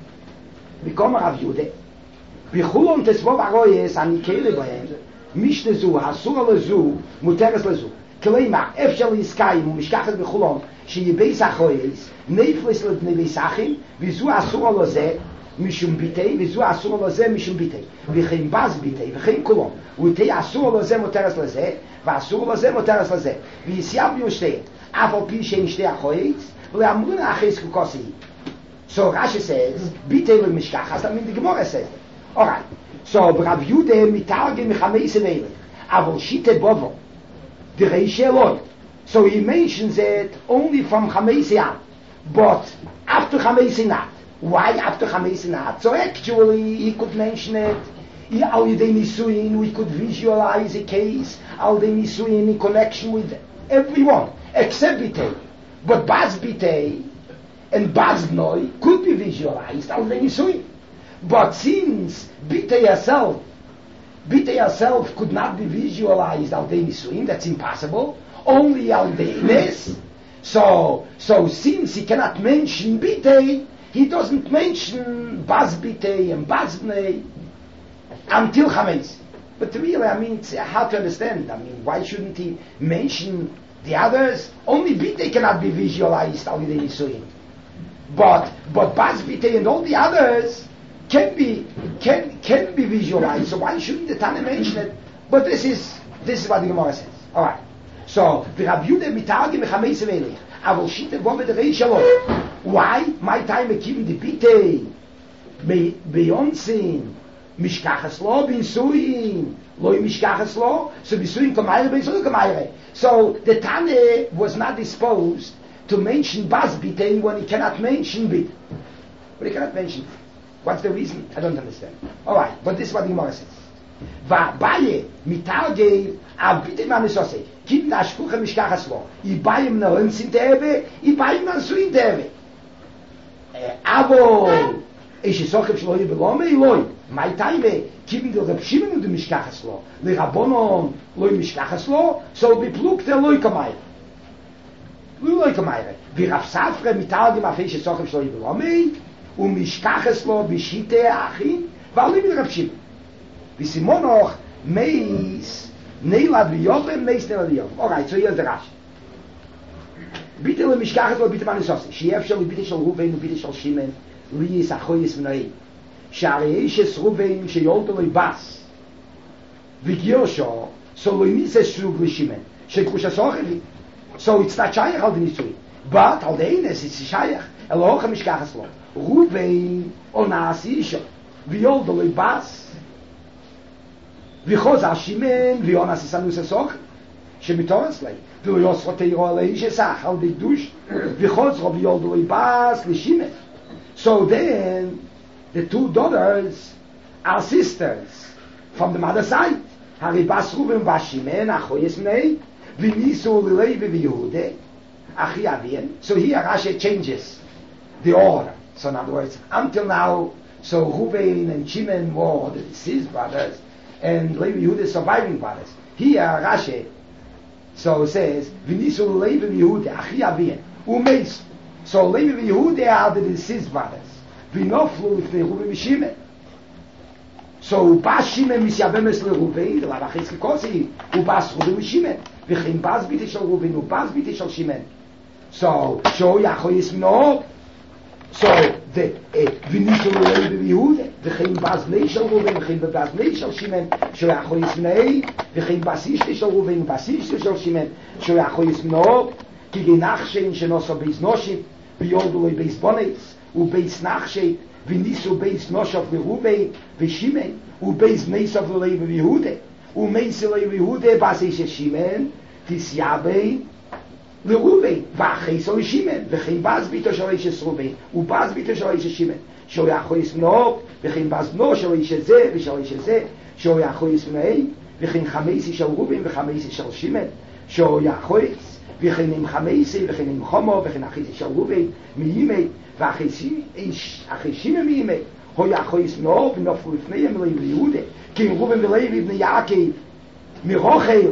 bikom Rav Yude bikhulon tesvov aroyes ani kele bahem mishte zu asur lezu muteres lezu kleima efshel iskay mu mishkachet bikhulon shi beis achoyes neifles le neis achim vizu asur leze mishum bitei vizu asur leze mishum bitei vikhin baz bitei vikhin kolon utei asur leze muteres leze ואסור לזה מותר לזה ויסיאב יושתי אף על פי שאין שתי החויץ ולאמרון אחרי סקוקוסי. So Rashi says ביטל למשכח, אז תמיד גמור says alright, so ברב יהודה מתארגן מחמייס מלך אבל שיטה בובו דרי שאלות, so he mentions it only from חמייס ין, but after חמייס not. Why after חמייס not? So actually he could mention it Al Yidei Nisuin, we could visualize a case Al Yidei Nisuin in connection with everyone except Bitei, but Baz Bitei and Baz Bnoi could be visualized Al Yidei Nisuin. But since Bitei herself Bitei herself could not be visualized Al Yidei Nisuin, that's impossible, only Al Yidei Nes. So, so since he cannot mention Bitei, he doesn't mention Baz Bitei and Baz Bnei until Chametz. But really, I mean, it's hard to understand. I mean, why shouldn't he mention the others? Only Bitei cannot be visualized al yidei nisuin. But but Baz Bitei and all the others can be can can be visualized. So why shouldn't the Tana mention it? But this is this is what the Gemara says. All right. So the Rav Yude mitargim mechameis velech. Avol shite bo medrei shalom. Why? My time keeping the Bitei be beyonsin. Mishkachas lo b'isuin, lo mishkachas lo, so b'isuin kamayre b'isuin kamayre. So the Tane was not disposed to mention Baz Bitei when he cannot mention Bit. But he cannot mention. What's the reason? I don't understand. All right, but this is what the Gemara says. Va'baye mitargei av Bitei manisosei kim nashkucha mishkachas lo. Ibayim na onsin te'eve, ibayim na suin te'eve. Avo איש יסוכב שלא יהיה בלומי, אלוהי. מה איתי וכיבים דל רב שימן ודה משכחס לו. לרבונון לא יהיה משכחס לו, so בפלוגת אלוהי כמי. לא יקמיירה. ורב ספרה מתארגים אפי שסוכם שלו יבלומי, ומשכחס לו בשיטה האחים, ועלים מרב שמעון. וסימונוך מייס נילד ויובם, מייס נילד ויובם. אוקיי, so here's the Rashi. ביטל למשכחת לו ביטל מנסוסי, שיהיה אפשר לביטל של רובן וביטל של שמעון, ליס אחויס מנהי. שהרי אישס רובן שיולדו לו בס, וגיושו, so lo ניסה סוג לשמעון, שתחוש הסוכבי. So it's not שייך על דניסוי. But על דהינס, it's שייך, אלא הולך המשכחת לו. רובן או נעשי אישו, ויולדו לו בס, וחוז השמן ויונס סנוס הסוכ שמתורס לי ולא יוסרו תירו על איש הסך על דקדוש וחוז רוב יולדו ליבס לשמן. So then the two daughters are sisters from the mother side. הרי בס רובן והשמן אחויס מנהי וניסו ללוי ויהודה אחי אביין. So here Rashi changes the order. So in other words, until now, so Reuben and Shimon were the deceased brothers and Levi Yehuda surviving brothers. Here Rashi so says V'nisu Levi Yehuda Achi Avien Umeis. So Levi Yehuda are the deceased brothers. V'noflu Lifnei Reuben V'Shimon. So Bas Shimon Misyabemes LeReuven L'Avachis Kikosi Ubas Reuben V'Shimon V'chein Bas Bite Shel Reuven Ubas Bite Shel Shimon. So Sho Yachoyis Mno. So the V'nisu Levi Yehuda וכן בז בני של רובן, וכן בבז בני של שמעון, שהוא יכול יסמנאי, וכן בסישתי של רובן, בסישתי של שמעון, שהוא יכול יסמנאו, כי גנחשן שנוסו בייס נושים, ביורדו לי בייס בונץ, ובייס נחשי, וניסו בייס נושף לרובן, ושמעון, ובייס נסוף ללוי ויהודה, ומייס לוי ויהודה, בסיש של שמעון, תסייבי לרובן, ואחייסו לשמעון, וכן בז ביתו של איש רובן, ובז ביתו של איש שמעון, שהוא יכול יסמנאו, וכן בזנו של איש הזה ושל איש הזה, שהוא יכול יסמנאי, וכן חמייסי של רובן וחמייסי של שמעון, שהוא יכול, וכן עם חמייסי וכן עם חומו, וכן אחייסי של רובן מימי, ואחי שמעון מימי, הוא יכול יסמנאו ונופלו לפניהם לוי ויהודה, כי אם רובן ולוי בני יעקב מרוכל,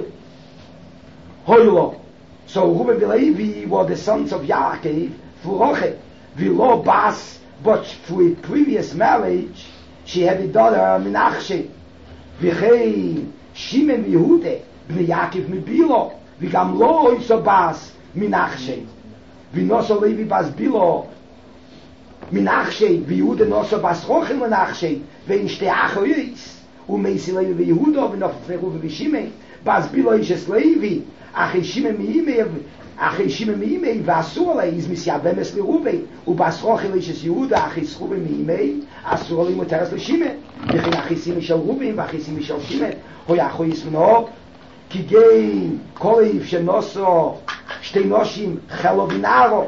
הוי לו. So Reuben and Levi were the sons of Yaakov through Rochel. V'lo bas, but through a previous marriage, she had a daughter, Menachshe. V'chei Shimon v'Yehuda, b'nei Yaakov m'Bilo, v'gam lo iso bas, Menachshe. V'noso Levi bas Bilo, Menachshe, v'Yehuda noso bas Rochel Menachshe, v'in shtei achoyis, u'meisi Levi v'Yehuda, v'nof Reuben v'Shimon, bas Bilo ishes Levi, אחי שמעון מימי אחי שמעון מימי ואסור עלי איז מסייבמס לרובי ובס רוכל איש יהודה אחי סרובי מימי אסור עלי מותרס לשמעון וכן אחי סימי של רובי ואחי סימי של שמעון הוא יכול יסמנו כי גיין כל איף שנוסו שתי נושים חלו ונערו.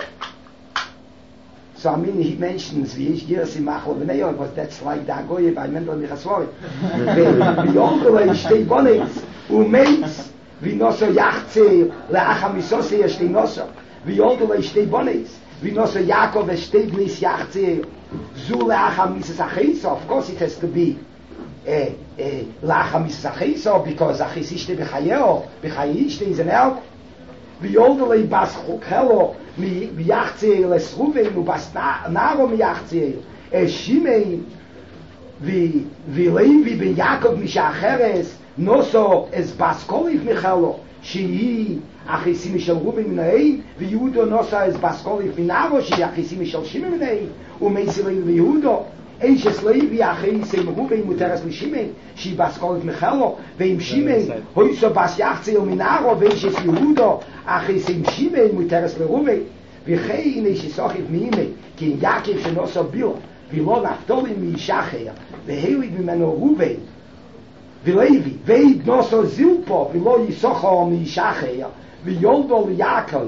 So I mean he mentions wie ich hier sie machen wenn er was that's like da goye bei Mendel Michaswori wie onkel stei bonnes und meits wie noso yachze leach amisos ye shtei noso wie yodle shtei bonis wie noso Yaakov shtei nis yachze zu leach amisos achis. Of course it has to be eh eh leach amisos achis because achis ishte bechayo bechayi ishte is an elk wie yodle bas chokelo mi yachze les ruven u bas naro mi yachze e shimei vi vi Levi ben Yaakov mishacheres נוסו אז בסקוליף מיכלו שהיא אחיסימי של רובין מנהי ויהודו נוסו אז בסקוליף מנהרו שהיא אחיסימי של שמעון מנהי ומייסי לוי ויהודו איש אס לוי אחיסימי רובין מותרס לשמעון שהיא בסקוליף מיכלו ועם שמעון הויסו בס יחצי ומנהרו ואיש אס יהודו אחיסימי שמעון מותרס לרובין וכן איש אס אוכיף מימי כי אם יעקב שנוסו ביל ולא נפתולים מישחר והיליד ממנו רובין ולוי, ואית נוסו זילפו, ולא יסוחו מישחר, ויולדו ליעקב,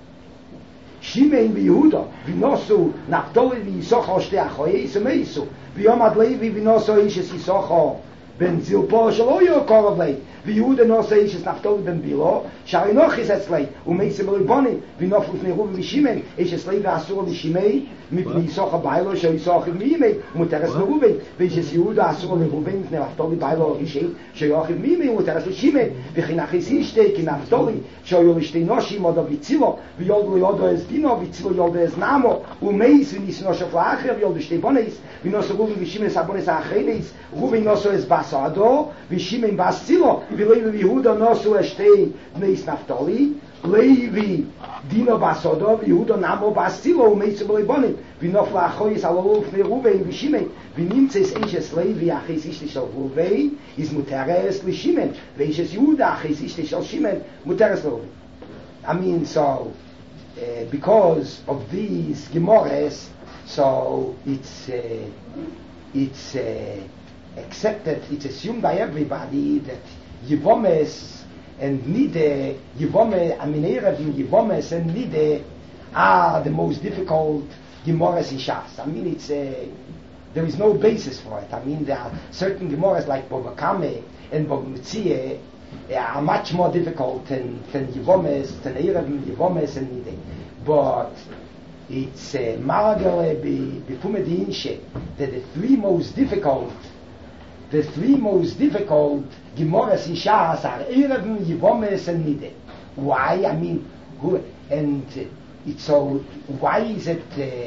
שמעון ויהודו, ונוסו נפתולי ויסוחו שתי אחויס ומייסו, ויום עד לוי ונוסו איש יסוחו ben zilpo shlo yo korovlei vi Yehuda no sei is naftoli ben bilo shari noch is eslei u meise beliboni vi no fufne ruv vi Shimon is eslei va asur vi Shimei mit mi socha bailo shoi socha mi me muteres ruven vi es Yehuda asur vi ruven ne naftoli bailo ishei shoi och mi me muteres Shimon vi khinach is ishte ki naftoli shoi yo ishte noshi modo vitzilo vi yodo yodo es dino vitzilo yodo es namo u meise vi nis no shoflacher vi yodo ishte bonis vi no so ruven vi Shimon sabonis achrenis ruven no so es basado vi Shimon basilo vi Levi Yehuda no so estei neis naftoli Levi dino basado Yehuda namo basilo meise beliboni vi no flachois aloluf ne Ruven vi Shimon vi nimmt es es Levi ach es ist es Ruven is muteres li Shimon ve es Yehuda ach es ist es Shimon muteres Ruven. I mean, so uh, because of these gemores, so it's uh, it's uh, accepted, it's assumed by everybody that Yevomes and Nide, Yevome, I mean, Erev, Yevomes and Nide are the most difficult Gemores in Shas. I mean, it's a, there is no basis for it. I mean, there are certain Gemores like Bava Kame and Bava Metzie are much more difficult than, than Yevomes, than Erev, Yevomes and Nide. But it's a Maragale Bifume Dinshe that the three most difficult The three most difficult Gemores in Shas are Erev, Yevomes, and Nide. Why? I mean, who, and uh, it's so, why is it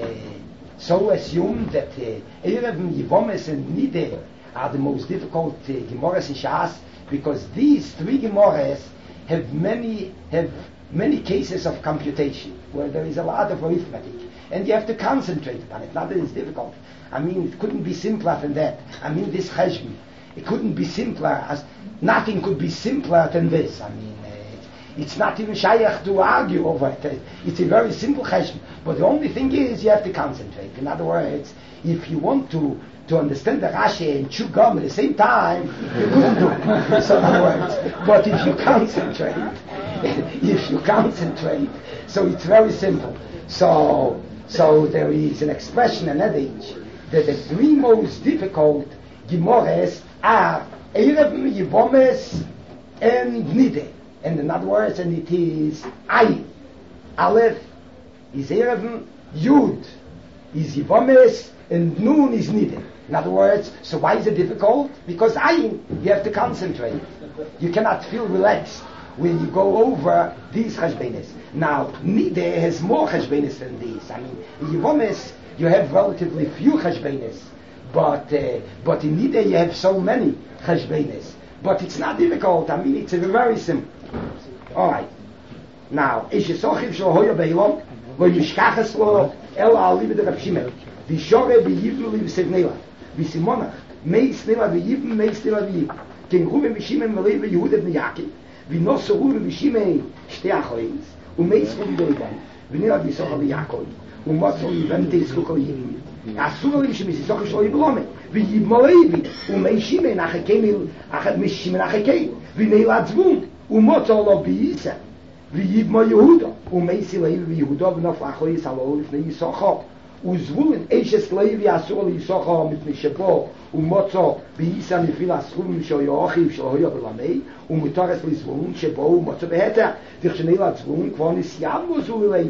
uh, so assumed that uh, Erev, Yevomes, and Nide are the most difficult uh, Gemores in Shas? Because these three Gemores have many, have many cases of computation, where there is a lot of arithmetic, and you have to concentrate upon it. Not that it's difficult. I mean, it couldn't be simpler than that. I mean, this cheshbon, it couldn't be simpler as, nothing could be simpler than this. I mean, uh, it's not even shaykh to argue over it. It's a very simple cheshbon. But the only thing is, you have to concentrate. In other words, if you want to, to understand the Rashi and chew gum at the same time, you couldn't do it. So in other words, but if you concentrate, if you concentrate, so it's very simple. So, so there is an expression, an adage, that the three most difficult Gemores are Erev, Yevomes, and Nide. And in other words, and it is Ayin. Aleph is Erev, Yud is Yevomes, and Nun is Nide. In other words, so why is it difficult? Because Ayin, you have to concentrate. You cannot feel relaxed when you go over these cheshbenes. Now, Nide has more cheshbenes than these. I mean, Yevomes, you have relatively few cheshbenes, but uh, but in Nide you have so many cheshbenes. But it's not difficult. I mean, it's a very simple. All right. Now, is Yesochiv Shohoya Beilom, where Mishkachas Lo El Aliv de Rav Shimon, Vishore Beyivnu Liv Sevnela, Visimonach, Mei Snela Veyivnu, Mei Snela Veyivnu, Ken Ruven Vishimon Melei Yehuda Ben Yaakov, Vinoso Ruven Vishimon Shtei Achois, Umei Schuvi Beidan, Vinela Visocha Beyaakov. ומוצא לבנתי זכוק ליבים אסור לי שמסיסוך שלו יבלומה ויבמלאבי ומשימן אחכי אחת משימן אחכי ונילת זבון ומוצא לו בייסה ויבמו יהודה ומייסי לוי ויהודה ונופל אחוי סלו לפני יסוכו וזבון אישס לוי אסור לי יסוכו מפני שבו ומוצא בייסה נפיל הסכום שהוא אחיו שלו יבלומה ומותרס לזבון שבו ומוצא בהתר וכשנילת זבון כבר נסיימו זו לוי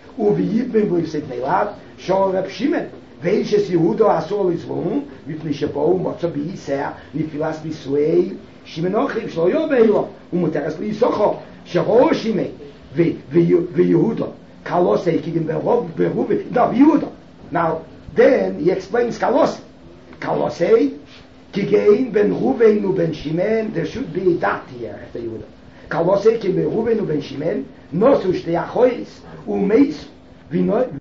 ובייבם בו יפסק נילת שור רב שימן ואישס יהודה אסור לזבון מפני שבו ומוצא בייסה נפילס ביסואי שימן אחיו שלו יבלומה ומותרס ליסוכו שרו שימן ויהודה Kalosei kigin berov beruve no Yehuda. Now then he explains Kalosei. Kalosei kigein ben Ruven u ben Shimon. There should be a dot here after Yehuda. Kalosei kigin ben Ruven u ben Shimon. No su shtei achois u meis vino